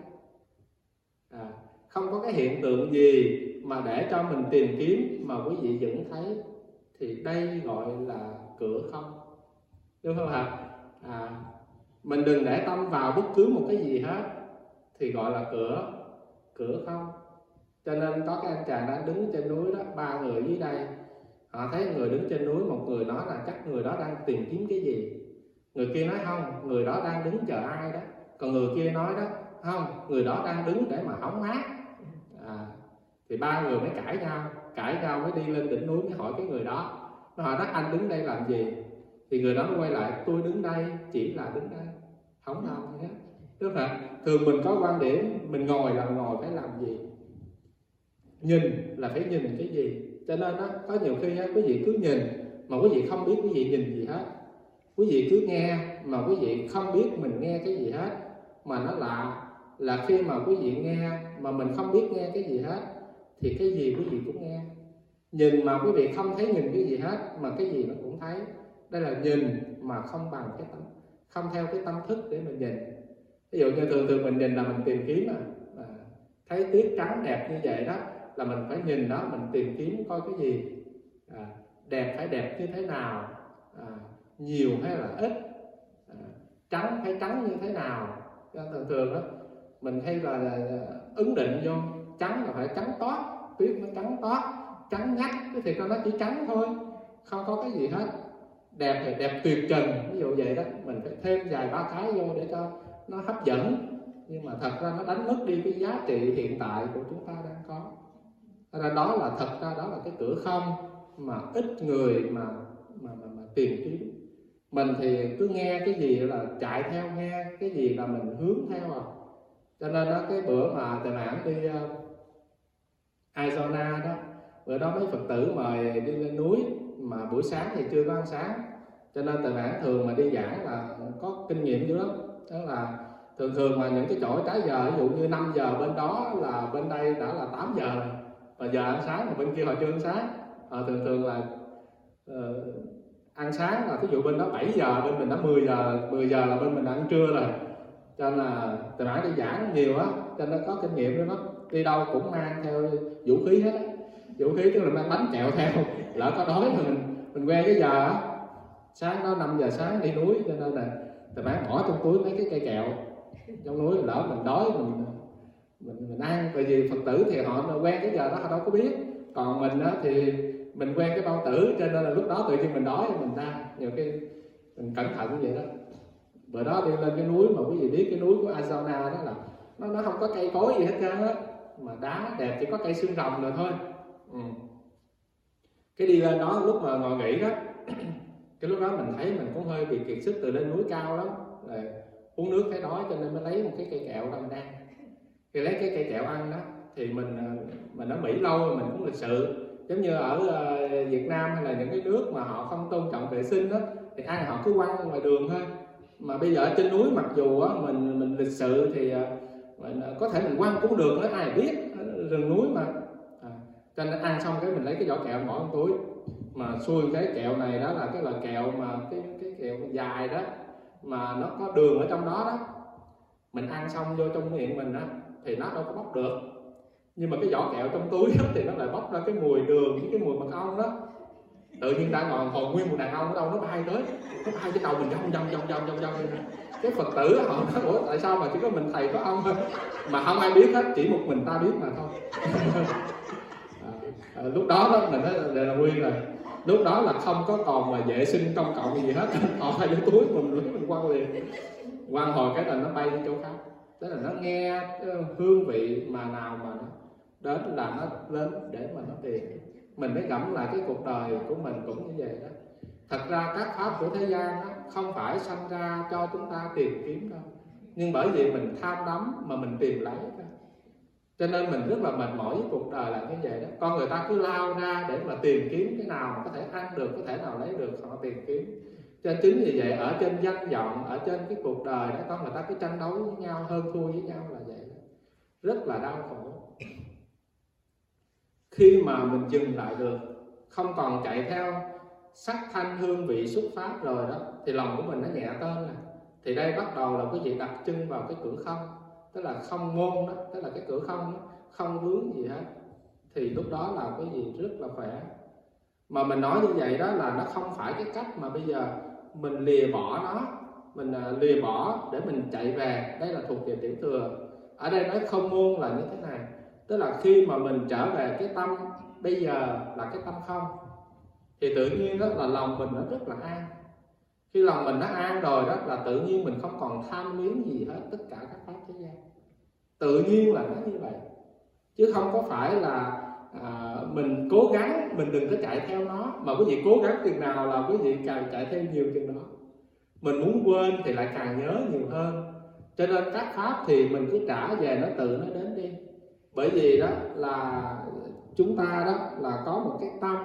à, không có cái hiện tượng gì mà để cho mình tìm kiếm mà quý vị vẫn thấy, thì đây gọi là cửa không, đúng không ạ? À, mình đừng để tâm vào bất cứ một cái gì hết thì gọi là cửa cửa không. Cho nên có cái anh chàng đang đứng trên núi đó, ba người dưới đây, họ thấy người đứng trên núi, một người nói là chắc người đó đang tìm kiếm cái gì, người kia nói không, người đó đang đứng chờ ai đó, còn người kia nói đó không, người đó đang đứng để mà hóng mát. À, thì ba người mới cãi nhau, cãi nhau mới đi lên đỉnh núi mới hỏi cái người đó, nó hỏi đó anh đứng đây làm gì? Thì người đó mới quay lại, tôi đứng đây chỉ là đứng đây, không làm gì hết. Đúng không? Thường mình có quan điểm mình ngồi là ngồi phải làm gì, nhìn là phải nhìn cái gì. Cho nên đó, có nhiều khi quý vị cứ nhìn mà quý vị không biết quý vị nhìn gì hết, quý vị cứ nghe mà quý vị không biết mình nghe cái gì hết. Mà nó lạ là khi mà quý vị nghe mà mình không biết nghe cái gì hết thì cái gì quý vị cũng nghe. Nhìn mà quý vị không thấy nhìn cái gì hết mà cái gì nó cũng thấy. Đây là nhìn mà không bằng cái tâm, không theo cái tâm thức để mình nhìn. Ví dụ như thường thường mình nhìn là mình tìm kiếm, à, à thấy tuyết trắng đẹp như vậy đó là mình phải nhìn đó, mình tìm kiếm coi cái gì, à, đẹp phải đẹp như thế nào, à, nhiều hay là ít, à, trắng phải trắng như thế nào. Cho thường thường đó mình hay là, là, là ứng định vô trắng là phải trắng toát, tuyết nó trắng toát, trắng ngắt, cái thiệt ra nó chỉ trắng thôi, không có cái gì hết. Đẹp thì đẹp tuyệt trần, ví dụ vậy đó, mình phải thêm vài ba cái vô để cho nó hấp dẫn, nhưng mà thật ra nó đánh mất đi cái giá trị hiện tại của chúng ta đang có. Thật ra đó là thật ra đó là cái cửa không mà ít người mà mà mà, mà tìm kiếm. Mình thì cứ nghe cái gì là chạy theo, nghe cái gì là mình hướng theo à. Cho nên đó, cái bữa mà Thầy Mãn đi uh, Arizona đó, bữa đó mấy Phật tử mời đi lên núi mà buổi sáng thì chưa có ăn sáng, cho nên Thầy Mãn thường mà đi giảng là có kinh nghiệm dữ lắm. Đó là thường thường mà những cái chỗ trái giờ, ví dụ như năm giờ bên đó là bên đây đã là tám giờ rồi, và giờ ăn sáng mà bên kia họ chưa ăn sáng. À, thường thường là uh, ăn sáng là ví dụ bên đó bảy giờ, bên mình đã mười giờ, mười giờ là bên mình đã ăn trưa rồi. Cho nên là Thầy Mãn đi giảng nhiều á, cho nên có kinh nghiệm nữa đó. Đi đâu cũng mang theo vũ khí hết á. Vũ khí tức là mang bánh kẹo theo, lỡ có đói thì mình mình quen cái giờ á, sáng đó năm giờ sáng đi núi, cho nên là Thầy Mãn bỏ trong túi mấy cái cây kẹo trong núi, lỡ mình đói mình mình, mình ăn. Bởi vì Phật tử thì họ quen cái giờ đó họ đâu có biết, còn mình á thì mình quen cái bao tử, cho nên là lúc đó tự nhiên mình đói mình ra, nhiều khi mình cẩn thận như vậy đó. Bữa đó đi lên cái núi mà quý vị biết cái núi của Arizona đó là nó nó không có cây cối gì hết trơn á, mà đá đẹp, chỉ có cây xương rồng rồi thôi. Ừ. Cái đi lên đó lúc mà ngồi nghỉ đó cái lúc đó mình thấy mình cũng hơi bị kiệt sức từ lên núi cao lắm, rồi uống nước thấy đói cho nên mới lấy một cái cây kẹo đó mình ăn. Khi lấy cái cây kẹo ăn đó thì mình mình ở Mỹ lâu rồi mình cũng lịch sự, giống như ở uh, Việt Nam hay là những cái nước mà họ không tôn trọng vệ sinh đó thì ăn họ cứ quăng ngoài đường thôi. Mà bây giờ ở trên núi mặc dù á, mình mình lịch sự thì uh, mình, uh, có thể mình quăng cũng được, nó ai biết, rừng núi mà. À, cho nên ăn xong cái mình lấy cái vỏ kẹo bỏ trong túi, mà xui cái kẹo này đó là cái loại kẹo mà cái cái kẹo dài đó mà nó có đường ở trong đó đó. Mình ăn xong vô trong miệng mình đó thì nó đâu có bóc được, nhưng mà cái vỏ kẹo trong túi đó, thì nó lại bóc ra cái mùi đường với cái mùi mật ong đó. Tự nhiên đang ngồi hồn nguyên một đàn ông ở đâu nó bay tới, nó bay cái đầu mình vòng vòng vòng vòng vòng vòng. Cái Phật tử họ nói ủa tại sao mà chỉ có mình thầy có ông thôi, mà không ai biết hết, chỉ một mình ta biết mà thôi. à, à, lúc đó đó mình nói là nguyên rồi, lúc đó là không có còn mà vệ sinh công cộng gì hết, họ bay vô túi mình lấy mình quăng liền, quăng hồi cái là nó bay đi chỗ khác. Tức là nó nghe hương vị mà nào mà nó đến là nó đến để mà nó tìm. Mình mới ngẫm lại cái cuộc đời của mình cũng như vậy đó. Thật ra các pháp của thế gian đó, không phải sanh ra cho chúng ta tìm kiếm đâu, nhưng bởi vì mình tham đắm mà mình tìm lấy đó. Cho nên mình rất là mệt mỏi với cuộc đời là như vậy đó. Con người ta cứ lao ra để mà tìm kiếm cái nào mà có thể ăn được, có thể nào lấy được, họ tìm kiếm. Cho nên chính vì vậy ở trên danh vọng, ở trên cái cuộc đời đó, con người ta cứ tranh đấu với nhau, hơn thua với nhau là vậy đó. Rất là đau khổ. Khi mà mình dừng lại được, không còn chạy theo sắc thanh hương vị xuất phát rồi đó, thì lòng của mình nó nhẹ tênh nè. Thì đây bắt đầu là quý vị đặt chân vào cái cửa không, tức là không môn đó, tức là cái cửa không đó, không vướng gì hết. Thì lúc đó là quý vị rất là khỏe. Mà mình nói như vậy đó là nó không phải cái cách mà bây giờ mình lìa bỏ nó, mình lìa bỏ để mình chạy về, đây là thuộc về tiểu thừa. Ở đây nói không môn là như thế này, tức là khi mà mình trở về cái tâm bây giờ là cái tâm không, thì tự nhiên đó là lòng mình nó rất là an. Khi lòng mình nó an rồi đó là tự nhiên mình không còn tham luyến gì hết tất cả các pháp thế gian. Tự nhiên là nó như vậy, chứ không có phải là à, mình cố gắng, mình đừng có chạy theo nó. Mà quý vị cố gắng chừng nào là quý vị càng chạy theo nhiều chừng đó. Mình muốn quên thì lại càng nhớ nhiều hơn. Cho nên các pháp thì mình cứ trả về nó tự nó đến đi. Bởi vì đó là chúng ta đó là có một cái tâm,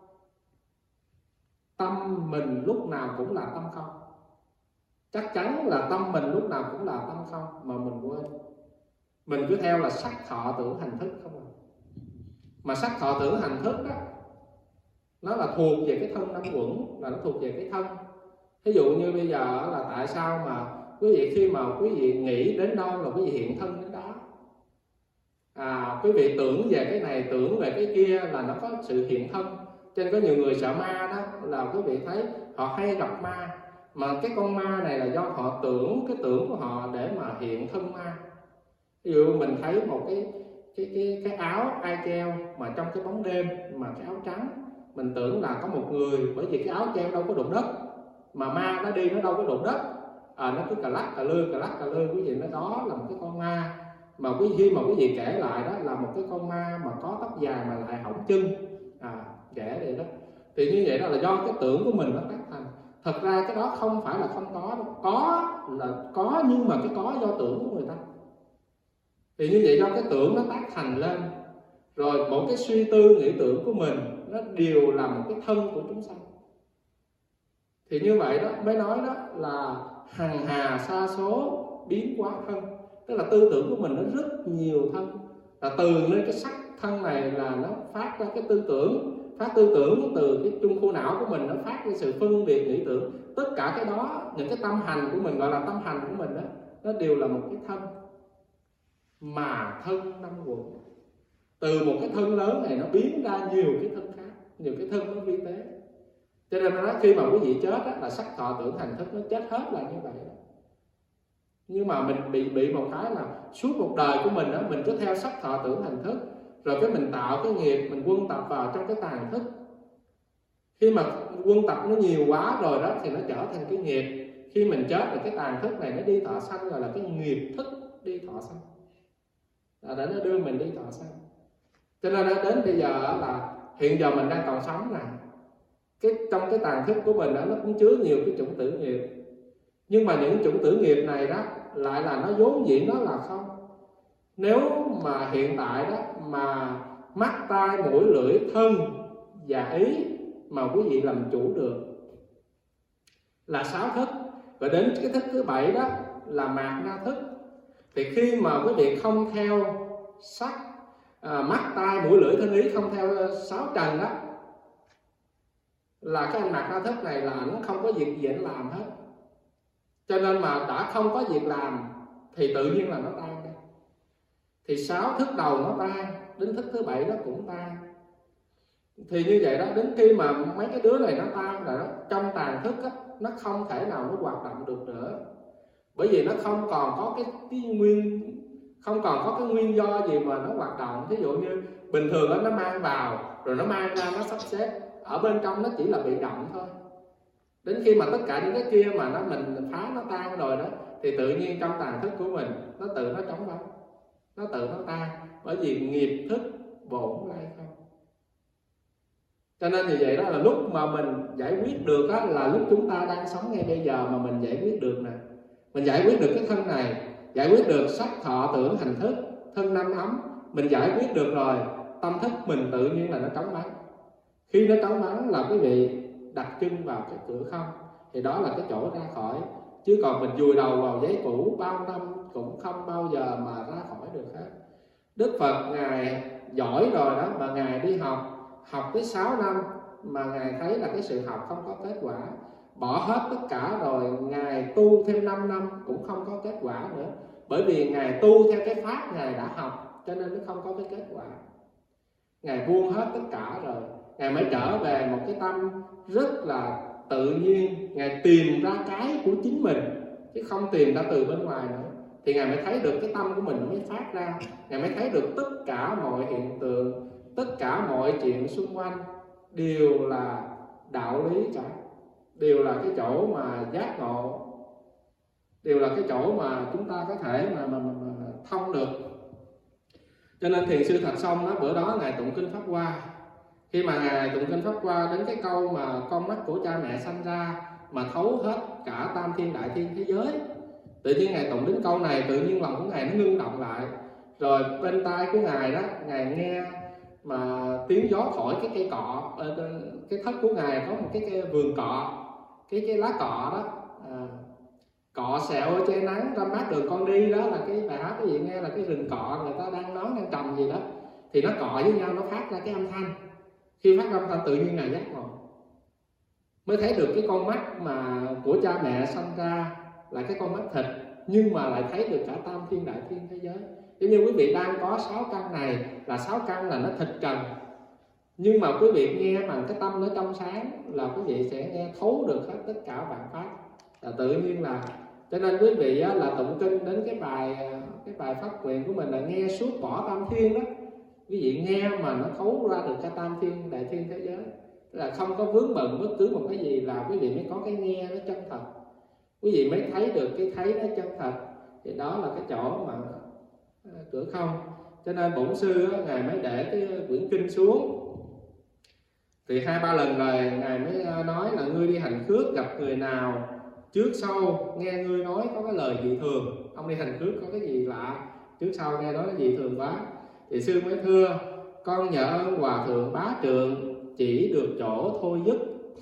tâm mình lúc nào cũng là tâm không. Chắc chắn là tâm mình lúc nào cũng là tâm không mà mình quên. Mình cứ theo là sắc thọ tưởng hành thức không à. Mà sắc thọ tưởng hành thức đó, nó là thuộc về cái thân năm uẩn, là nó thuộc về cái thân. Ví dụ như bây giờ là tại sao mà quý vị khi mà quý vị nghĩ đến đâu là quý vị hiện thân đến đó. À, quý vị tưởng về cái này, tưởng về cái kia là nó có sự hiện thân. Cho nên có nhiều người sợ ma đó là quý vị thấy họ hay gặp ma, mà cái con ma này là do họ tưởng, cái tưởng của họ để mà hiện thân ma. Ví dụ mình thấy một cái cái cái cái áo ai treo mà trong cái bóng đêm mà cái áo trắng, mình tưởng là có một người, bởi vì cái áo treo đâu có đụng đất, mà ma nó đi nó đâu có đụng đất, à, nó cứ cà lắc cà lư cà lắc cà lư, quý vị nói đó là một cái con ma. Mà quý khi mà quý vị kể lại đó là một cái con ma mà có tóc dài mà lại hỏng chân, à kể vậy đó. Thì như vậy đó là do cái tưởng của mình nó tác thành. Thật ra cái đó không phải là không có đâu, có là có, nhưng mà cái có do tưởng của người ta. Thì như vậy do cái tưởng nó tác thành lên, rồi một cái suy tư nghĩ tưởng của mình nó đều là một cái thân của chúng sanh. Thì như vậy đó mới nói đó là hằng hà sa số biến hóa thân, tức là tư tưởng của mình nó rất nhiều thân, là từ nơi cái sắc thân này là nó phát ra cái tư tưởng, phát tư tưởng từ cái trung khu não của mình, nó phát ra sự phân biệt nghĩ tưởng. Tất cả cái đó, những cái tâm hành của mình gọi là tâm hành của mình đó, nó đều là một cái thân, mà thân năm quận. Từ một cái thân lớn này nó biến ra nhiều cái thân khác, nhiều cái thân nó vi tế. Cho nên nó khi mà quý vị chết đó, là sắc thọ tưởng hành thức nó chết hết là như vậy đó. Nhưng mà mình bị bị một cái là suốt một đời của mình đó, mình cứ theo sắc thọ tưởng hành thức, rồi cái mình tạo cái nghiệp, mình quân tập vào trong cái tàn thức. Khi mà quân tập nó nhiều quá rồi đó thì nó trở thành cái nghiệp. khi mình chết rồi cái tàn thức này nó đi thọ sanh, gọi là cái nghiệp thức đi thọ sanh, là để nó đưa mình đi thọ sanh. Cho nên đến bây giờ là hiện giờ mình đang còn sống nè, cái trong cái tàn thức của mình đó, nó cũng chứa nhiều cái chủng tử nghiệp. Nhưng mà những chủng tử nghiệp này đó lại là nó vốn dĩ nó là không. Nếu mà hiện tại đó mà mắt, tai, mũi, lưỡi, thân và ý mà quý vị làm chủ được là sáu thức, và đến cái thức thứ bảy đó là mạt na thức. Thì khi mà quý vị không theo sắc, à, mắt, tai, mũi, lưỡi, thân, ý, không theo sáu trần đó, là cái anh mạt na thức này là ảnh không có việc gì ảnh làm hết. Cho nên mà đã không có việc làm thì tự nhiên là nó tan đi. Thì sáu thức đầu nó tan, đến thức thứ bảy nó cũng tan. Thì như vậy đó, đến khi mà mấy cái đứa này nó tan rồi đó, trong tàn thức đó, nó không thể nào nó hoạt động được nữa. Bởi vì nó không còn có cái, cái nguyên không còn có cái nguyên do gì mà nó hoạt động. Ví dụ như bình thường đó, nó mang vào rồi nó mang ra, nó sắp xếp, ở bên trong nó chỉ là bị động thôi. Đến khi mà tất cả những cái kia mà nó mình phá nó tan rồi đó, thì tự nhiên trong tàn thức của mình nó tự nó trống vắng, nó tự nó tan, bởi vì nghiệp thức bổn lai không. Cho nên như vậy đó là lúc mà mình giải quyết được đó, là lúc chúng ta đang sống ngay bây giờ mà mình giải quyết được nè. Mình giải quyết được cái thân này, giải quyết được sắc, thọ, tưởng, hành thức, thân năm ấm, mình giải quyết được rồi, tâm thức mình tự nhiên là nó trống vắng. Khi nó trống vắng là quý vị đặt chân vào cái cửa không, thì đó là cái chỗ ra khỏi. Chứ còn mình vùi đầu vào giấy cũ bao năm cũng không bao giờ mà ra khỏi được hết. Đức Phật Ngài giỏi rồi đó, mà Ngài đi học học tới sáu năm mà Ngài thấy là cái sự học không có kết quả, bỏ hết tất cả rồi Ngài tu thêm năm năm cũng không có kết quả nữa. Bởi vì Ngài tu theo cái pháp Ngài đã học, cho nên nó không có cái kết quả. Ngài buông hết tất cả rồi, Ngài mới trở về một cái tâm rất là tự nhiên. Ngài tìm ra cái của chính mình, chứ không tìm ra từ bên ngoài nữa. Thì Ngài mới thấy được cái tâm của mình nó mới phát ra. Ngài mới thấy được tất cả mọi hiện tượng, tất cả mọi chuyện xung quanh đều là đạo lý cả, đều là cái chỗ mà giác ngộ, đều là cái chỗ mà chúng ta có thể mà, mà, mà, mà thông được. Cho nên Thiền sư Thạch Sông đó, bữa đó Ngài tụng kinh Pháp Hoa. Khi mà Ngài tụng kinh Pháp Hoa đến cái câu mà con mắt của cha mẹ sanh ra mà thấu hết cả tam thiên đại thiên thế giới, tự nhiên Ngài tụng đến câu này, tự nhiên lòng của Ngài nó ngưng động lại. Rồi bên tai của Ngài đó, Ngài nghe mà tiếng gió thổi cái cây cọ, cái thất của Ngài có một cái, cái vườn cọ, cái cái lá cọ đó, à, cọ xẹo che nắng ra mát đường con đi, đó là cái bài hát cái gì nghe là cái rừng cọ người ta đang nói đang trồng gì đó, thì nó cọ với nhau nó phát ra cái âm thanh. Khi phát ra âm thanh tự nhiên Ngài giác ngộ, mới thấy được cái con mắt mà của cha mẹ sanh ra là cái con mắt thịt, nhưng mà lại thấy được cả tam thiên đại thiên thế giới. Giống như quý vị đang có sáu căn này, là sáu căn là nó thịt trần, nhưng mà quý vị nghe bằng cái tâm nó trong sáng là quý vị sẽ nghe thấu được hết tất cả vạn pháp, là tự nhiên là. Cho nên quý vị á, là tụng kinh đến cái bài cái bài pháp nguyện của mình là nghe suốt bỏ tam thiên đó, quý vị nghe mà nó thấu ra được cả tam thiên đại thiên thế giới, là không có vướng bận bất cứ một cái gì, là quý vị mới có cái nghe nó chân thật, quý vị mới thấy được cái thấy nó chân thật. Thì đó là cái chỗ mà cửa không. Cho nên bổn sư á, Ngài mới để cái quyển kinh xuống. Thì hai ba lần rồi Ngài mới nói là ngươi đi hành khước gặp người nào trước sau nghe ngươi nói có cái lời dị thường. Ông đi hành khước có cái gì lạ, trước sau nghe nói nó dị thường quá. Thì sư mới thưa con nhờ ơn hòa thượng bá trượng chỉ được chỗ thôi dứt,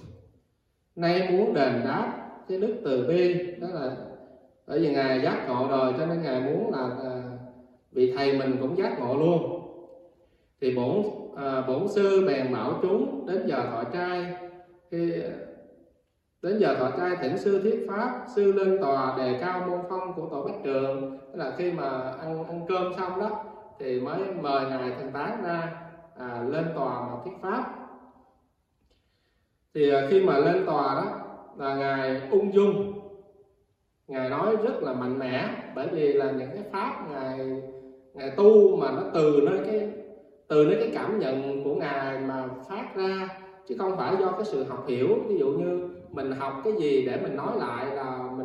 nay muốn đền đáp cái đức từ bi. Đó là bởi vì Ngài giác ngộ rồi, cho nên Ngài muốn là vị thầy mình cũng giác ngộ luôn. Thì bổn à, bổn sư bèn bảo chúng đến giờ thọ trai. Khi đến giờ thọ trai thỉnh sư thuyết pháp, sư lên tòa đề cao môn phong của tổ Bách Trường. Tức là khi mà ăn ăn cơm xong đó thì mới mời Ngài Thần Tán ra à, lên tòa mà thuyết pháp. Thì à, khi mà lên tòa đó là Ngài ung dung, Ngài nói rất là mạnh mẽ, bởi vì là những cái pháp Ngài Ngài tu mà nó từ nơi cái từ nơi cái cảm nhận của Ngài mà phát ra, chứ không phải do cái sự học hiểu. Ví dụ như mình học cái gì để mình nói lại là mình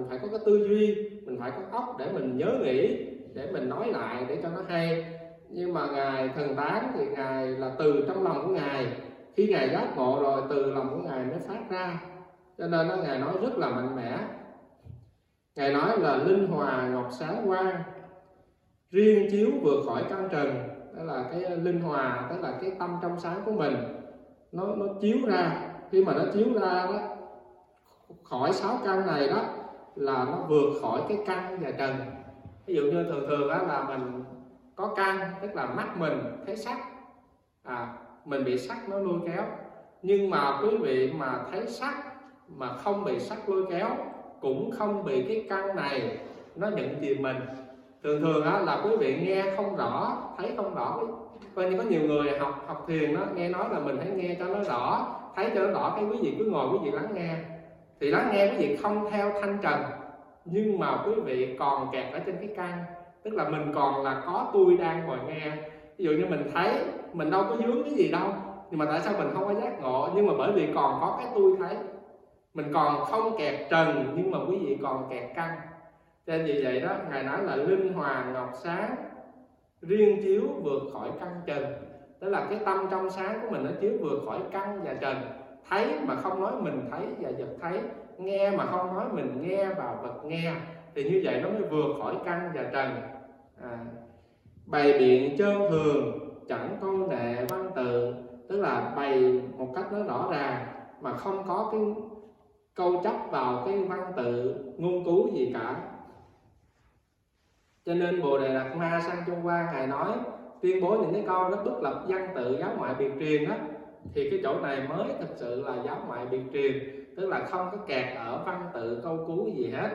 phải có cái tư duy, mình phải có óc để mình nhớ nghĩ, để mình nói lại để cho nó hay. Nhưng mà Ngài Thần Tán thì Ngài là từ trong lòng của Ngài, khi Ngài giác ngộ rồi từ lòng của Ngài mới phát ra, cho nên đó, Ngài nói rất là mạnh mẽ. Ngài nói là linh hòa ngọc sáng quang, riêng chiếu vượt khỏi căn trần. Đó là cái linh hòa, tức là cái tâm trong sáng của mình nó nó chiếu ra. Khi mà nó chiếu ra đó, khỏi sáu căn này đó, là nó vượt khỏi cái căn và trần. Ví dụ như thường thường đó là mình có căn, tức là mắt mình thấy sắc, à, mình bị sắc nó lôi kéo. Nhưng mà quý vị mà thấy sắc mà không bị sắc lôi kéo, cũng không bị cái căn này nó nhận chìm mình. Thường thường đó là quý vị nghe không rõ, thấy không rõ. Coi như có nhiều người học học thiền đó, nghe nói là mình hãy nghe cho nó rõ, thấy cho nó rõ, cái quý vị cứ ngồi quý vị lắng nghe. Thì lắng nghe quý vị không theo thanh trần, nhưng mà quý vị còn kẹt ở trên cái căn, tức là mình còn là có tôi đang ngồi nghe. Ví dụ như mình thấy, mình đâu có vướng cái gì đâu, nhưng mà tại sao mình không có giác ngộ? Nhưng mà bởi vì còn có cái tôi thấy, mình còn không kẹt trần, nhưng mà quý vị còn kẹt căn. Cho nên vì vậy đó, Ngài nói là linh hòa ngọc sáng, riêng chiếu vượt khỏi căn trần. Tức là cái tâm trong sáng của mình nó chiếu vượt khỏi căn và trần. Thấy mà không nói mình thấy và vật thấy, nghe mà không nói mình nghe và vật nghe, thì như vậy nó mới vượt khỏi căn và trần. À, bày biện trơn thường, chẳng câu nệ văn tự. Tức là bày một cách nó rõ ràng mà không có cái câu chấp vào cái văn tự ngôn cứu gì cả. Cho nên Bồ Đề Đạt Ma Sang Trung Hoa Ngài nói, tuyên bố những cái câu nó bất lập văn tự giáo ngoại biệt truyền đó, thì cái chỗ này mới thực sự là giáo ngoại biệt truyền, tức là không có kẹt ở văn tự câu cứu gì hết.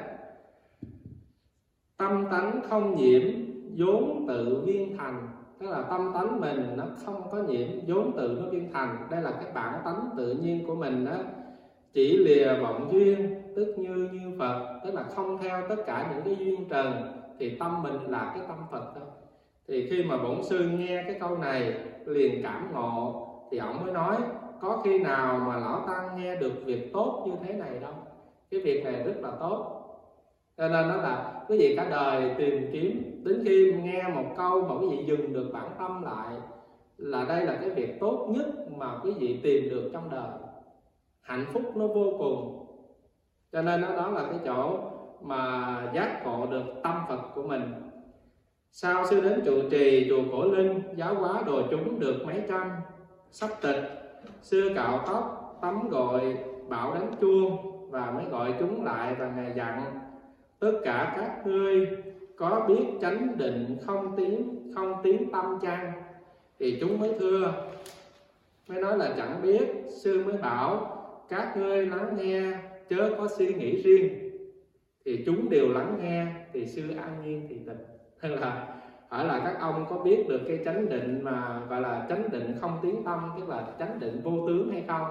Tâm tánh không nhiễm, vốn tự viên thành. Tức là tâm tánh mình nó không có nhiễm, vốn tự nó viên thành. Đây là cái bản tánh tự nhiên của mình đó. Chỉ lìa vọng duyên, tức như như Phật. Tức là không theo tất cả những cái duyên trần, thì tâm mình là cái tâm Phật thôi. Thì khi mà bổn sư nghe cái câu này liền cảm ngộ, thì ông mới nói có khi nào mà lão tăng nghe được việc tốt như thế này đâu. Cái việc này rất là tốt. Cho nên đó là quý vị cả đời tìm kiếm, đến khi nghe một câu mà quý vị dừng được bản tâm lại, là đây là cái việc tốt nhất mà quý vị tìm được trong đời. Hạnh phúc nó vô cùng. Cho nên đó, đó là cái chỗ mà giác ngộ được tâm Phật của mình. Sau sư đến trụ trì chùa Cổ Linh, giáo hóa đồ chúng được mấy trăm. Sắp tịch, sư cạo tóc, tắm gội, bảo đánh chuông, và mới gọi chúng lại và Ngài dặn: tất cả các ngươi có biết chánh định không tiến không tiến tâm chăng? Thì chúng mới thưa, mới nói là chẳng biết. Sư mới bảo các ngươi lắng nghe, chớ có suy nghĩ riêng. Thì chúng đều lắng nghe, thì sư an nhiên thì tịch. Tức là hỏi là các ông có biết được cái chánh định mà gọi là chánh định không tiến tâm, tức là chánh định vô tướng hay không?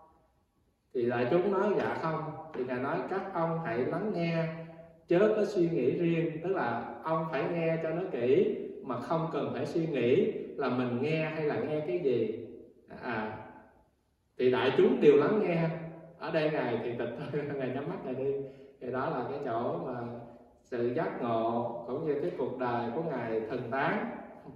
Thì đại chúng nói dạ không. Thì Ngài nói các ông hãy lắng nghe, chớ có suy nghĩ riêng. Tức là ông phải nghe cho nó kỹ, mà không cần phải suy nghĩ là mình nghe hay là nghe cái gì. À, thì đại chúng đều lắng nghe. Ở đây Ngài thì tịch thôi, Ngài nhắm mắt Ngài đi. Thì đó là cái chỗ mà sự giác ngộ cũng như cái cuộc đời của Ngài Thần Tán.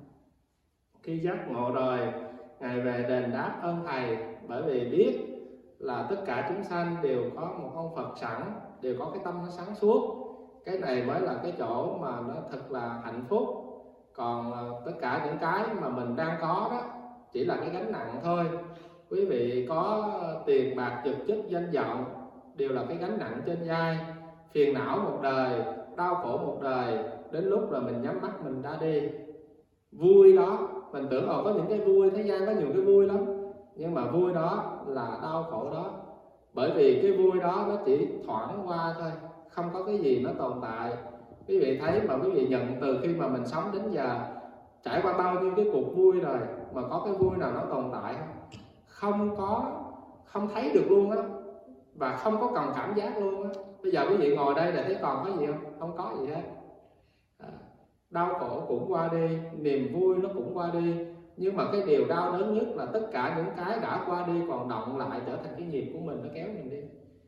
Khi giác ngộ rồi, Ngài về đền đáp ơn Thầy, bởi vì biết là tất cả chúng sanh đều có một ông Phật sẵn, đều có cái tâm nó sáng suốt. Cái này mới là cái chỗ mà nó thật là hạnh phúc. Còn tất cả những cái mà mình đang có đó chỉ là cái gánh nặng thôi. Quý vị có tiền bạc vật chất danh vọng đều là cái gánh nặng trên vai. Phiền não một đời, đau khổ một đời, đến lúc rồi mình nhắm mắt mình ra đi. Vui đó, mình tưởng là có những cái vui, thế gian có nhiều cái vui lắm, nhưng mà vui đó là đau khổ đó. Bởi vì cái vui đó nó chỉ thoảng qua thôi, không có cái gì nó tồn tại. Quý vị thấy mà quý vị nhận từ khi mà mình sống đến giờ, trải qua bao nhiêu cái cuộc vui rồi, mà có cái vui nào nó tồn tại không? Không có, không thấy được luôn á, và không có còn cảm giác luôn á. Bây giờ quý vị ngồi đây là thấy còn có gì không? Không có gì hết. À, đau khổ cũng qua đi, niềm vui nó cũng qua đi. Nhưng mà cái điều đau đớn nhất là tất cả những cái đã qua đi còn động lại trở thành cái nghiệp của mình, nó kéo mình đi.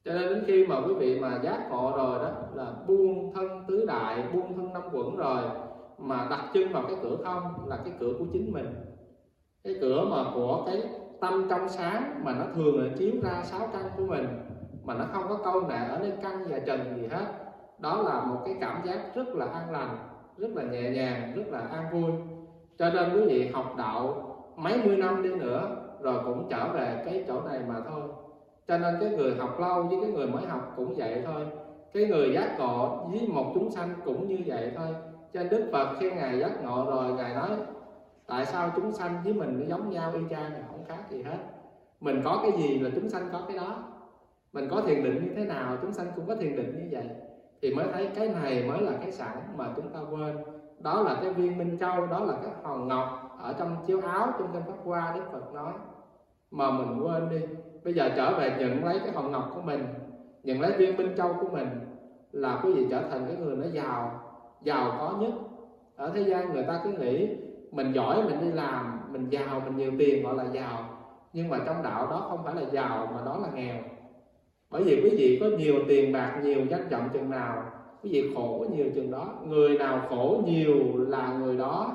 Cho nên đến khi mà quý vị mà giác ngộ rồi đó, là buông thân tứ đại, buông thân năm quẩn rồi, mà đặt chân vào cái cửa không, là cái cửa của chính mình, cái cửa mà của cái tâm trong sáng mà nó thường là chiếu ra sáu căn của mình, mà nó không có câu nệ ở nơi căn và trần gì hết. Đó là một cái cảm giác rất là an lành, rất là nhẹ nhàng, rất là an vui. Cho nên quý vị học đạo mấy mươi năm đi nữa rồi cũng trở về cái chỗ này mà thôi. Cho nên cái người học lâu với cái người mới học cũng vậy thôi, cái người giác ngộ với một chúng sanh cũng như vậy thôi. Cho nên Đức Phật khi Ngài giác ngộ rồi, Ngài nói tại sao chúng sanh với mình nó giống nhau y chang, không khác gì hết. Mình có cái gì là chúng sanh có cái đó. Mình có thiền định như thế nào, chúng sanh cũng có thiền định như vậy. Thì mới thấy cái này mới là cái sẵn mà chúng ta quên. Đó là cái viên Minh Châu, đó là cái hòn ngọc ở trong chiếu áo trong kinh Pháp Hoa Đức Phật nói, mà mình quên đi. Bây giờ trở về nhận lấy cái hòn ngọc của mình, nhận lấy viên Minh Châu của mình, là quý vị trở thành cái người nó giàu, giàu có nhất. Ở thế gian người ta cứ nghĩ mình giỏi, mình đi làm, mình giàu, mình nhiều tiền gọi là giàu. Nhưng mà trong đạo đó không phải là giàu, mà đó là nghèo. Bởi vì quý vị có nhiều tiền bạc, nhiều danh vọng chừng nào, quý vị khổ nhiều chừng đó. Người nào khổ nhiều là người đó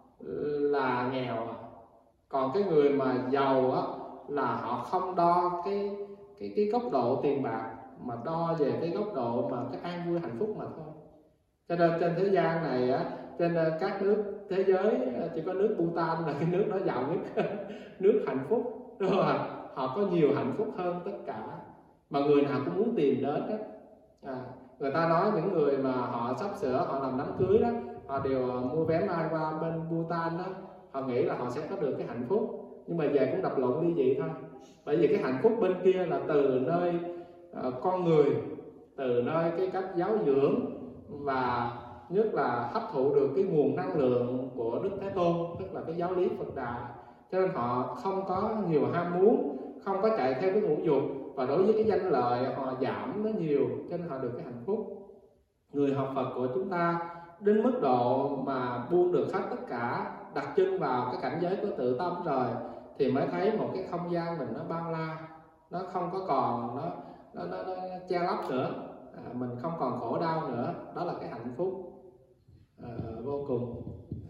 là nghèo. Còn cái người mà giàu á, là họ không đo cái cái cái góc độ tiền bạc, mà đo về cái góc độ mà cái an vui hạnh phúc mà thôi. Cho nên trên thế gian này á, trên các nước thế giới chỉ có nước Bhutan là cái nước nó giàu nhất nước hạnh phúc, đúng không? Họ có nhiều hạnh phúc hơn tất cả, mà người nào cũng muốn tìm đến đó. À, người ta nói những người mà họ sắp sửa họ làm đám cưới đó, họ đều mua vé mai qua bên Bhutan đó, họ nghĩ là họ sẽ có được cái hạnh phúc. Nhưng mà về cũng đập lộn đi vậy thôi. Bởi vì cái hạnh phúc bên kia là từ nơi uh, con người, từ nơi cái cách giáo dưỡng, và nhất là hấp thụ được cái nguồn năng lượng của Đức Thế Tôn, tức là cái giáo lý Phật Đà. Cho nên họ không có nhiều ham muốn, không có chạy theo cái ngũ dục, và đối với cái danh lợi họ giảm nó nhiều, cho nên họ được cái hạnh phúc. Người học Phật của chúng ta đến mức độ mà buông được hết tất cả, đặt chân vào cái cảnh giới của tự tâm rồi, thì mới thấy một cái không gian mình nó bao la, nó không có còn nó nó, nó, nó che lấp nữa, à, mình không còn khổ đau nữa. Đó là cái hạnh phúc à, vô cùng.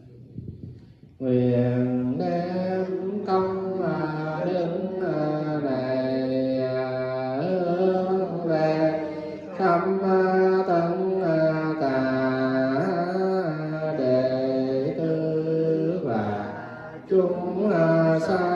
Nguyện đem công à, đứng à, này à, hướng về khắp à, tận à, cả đệ tử và chúng à, sa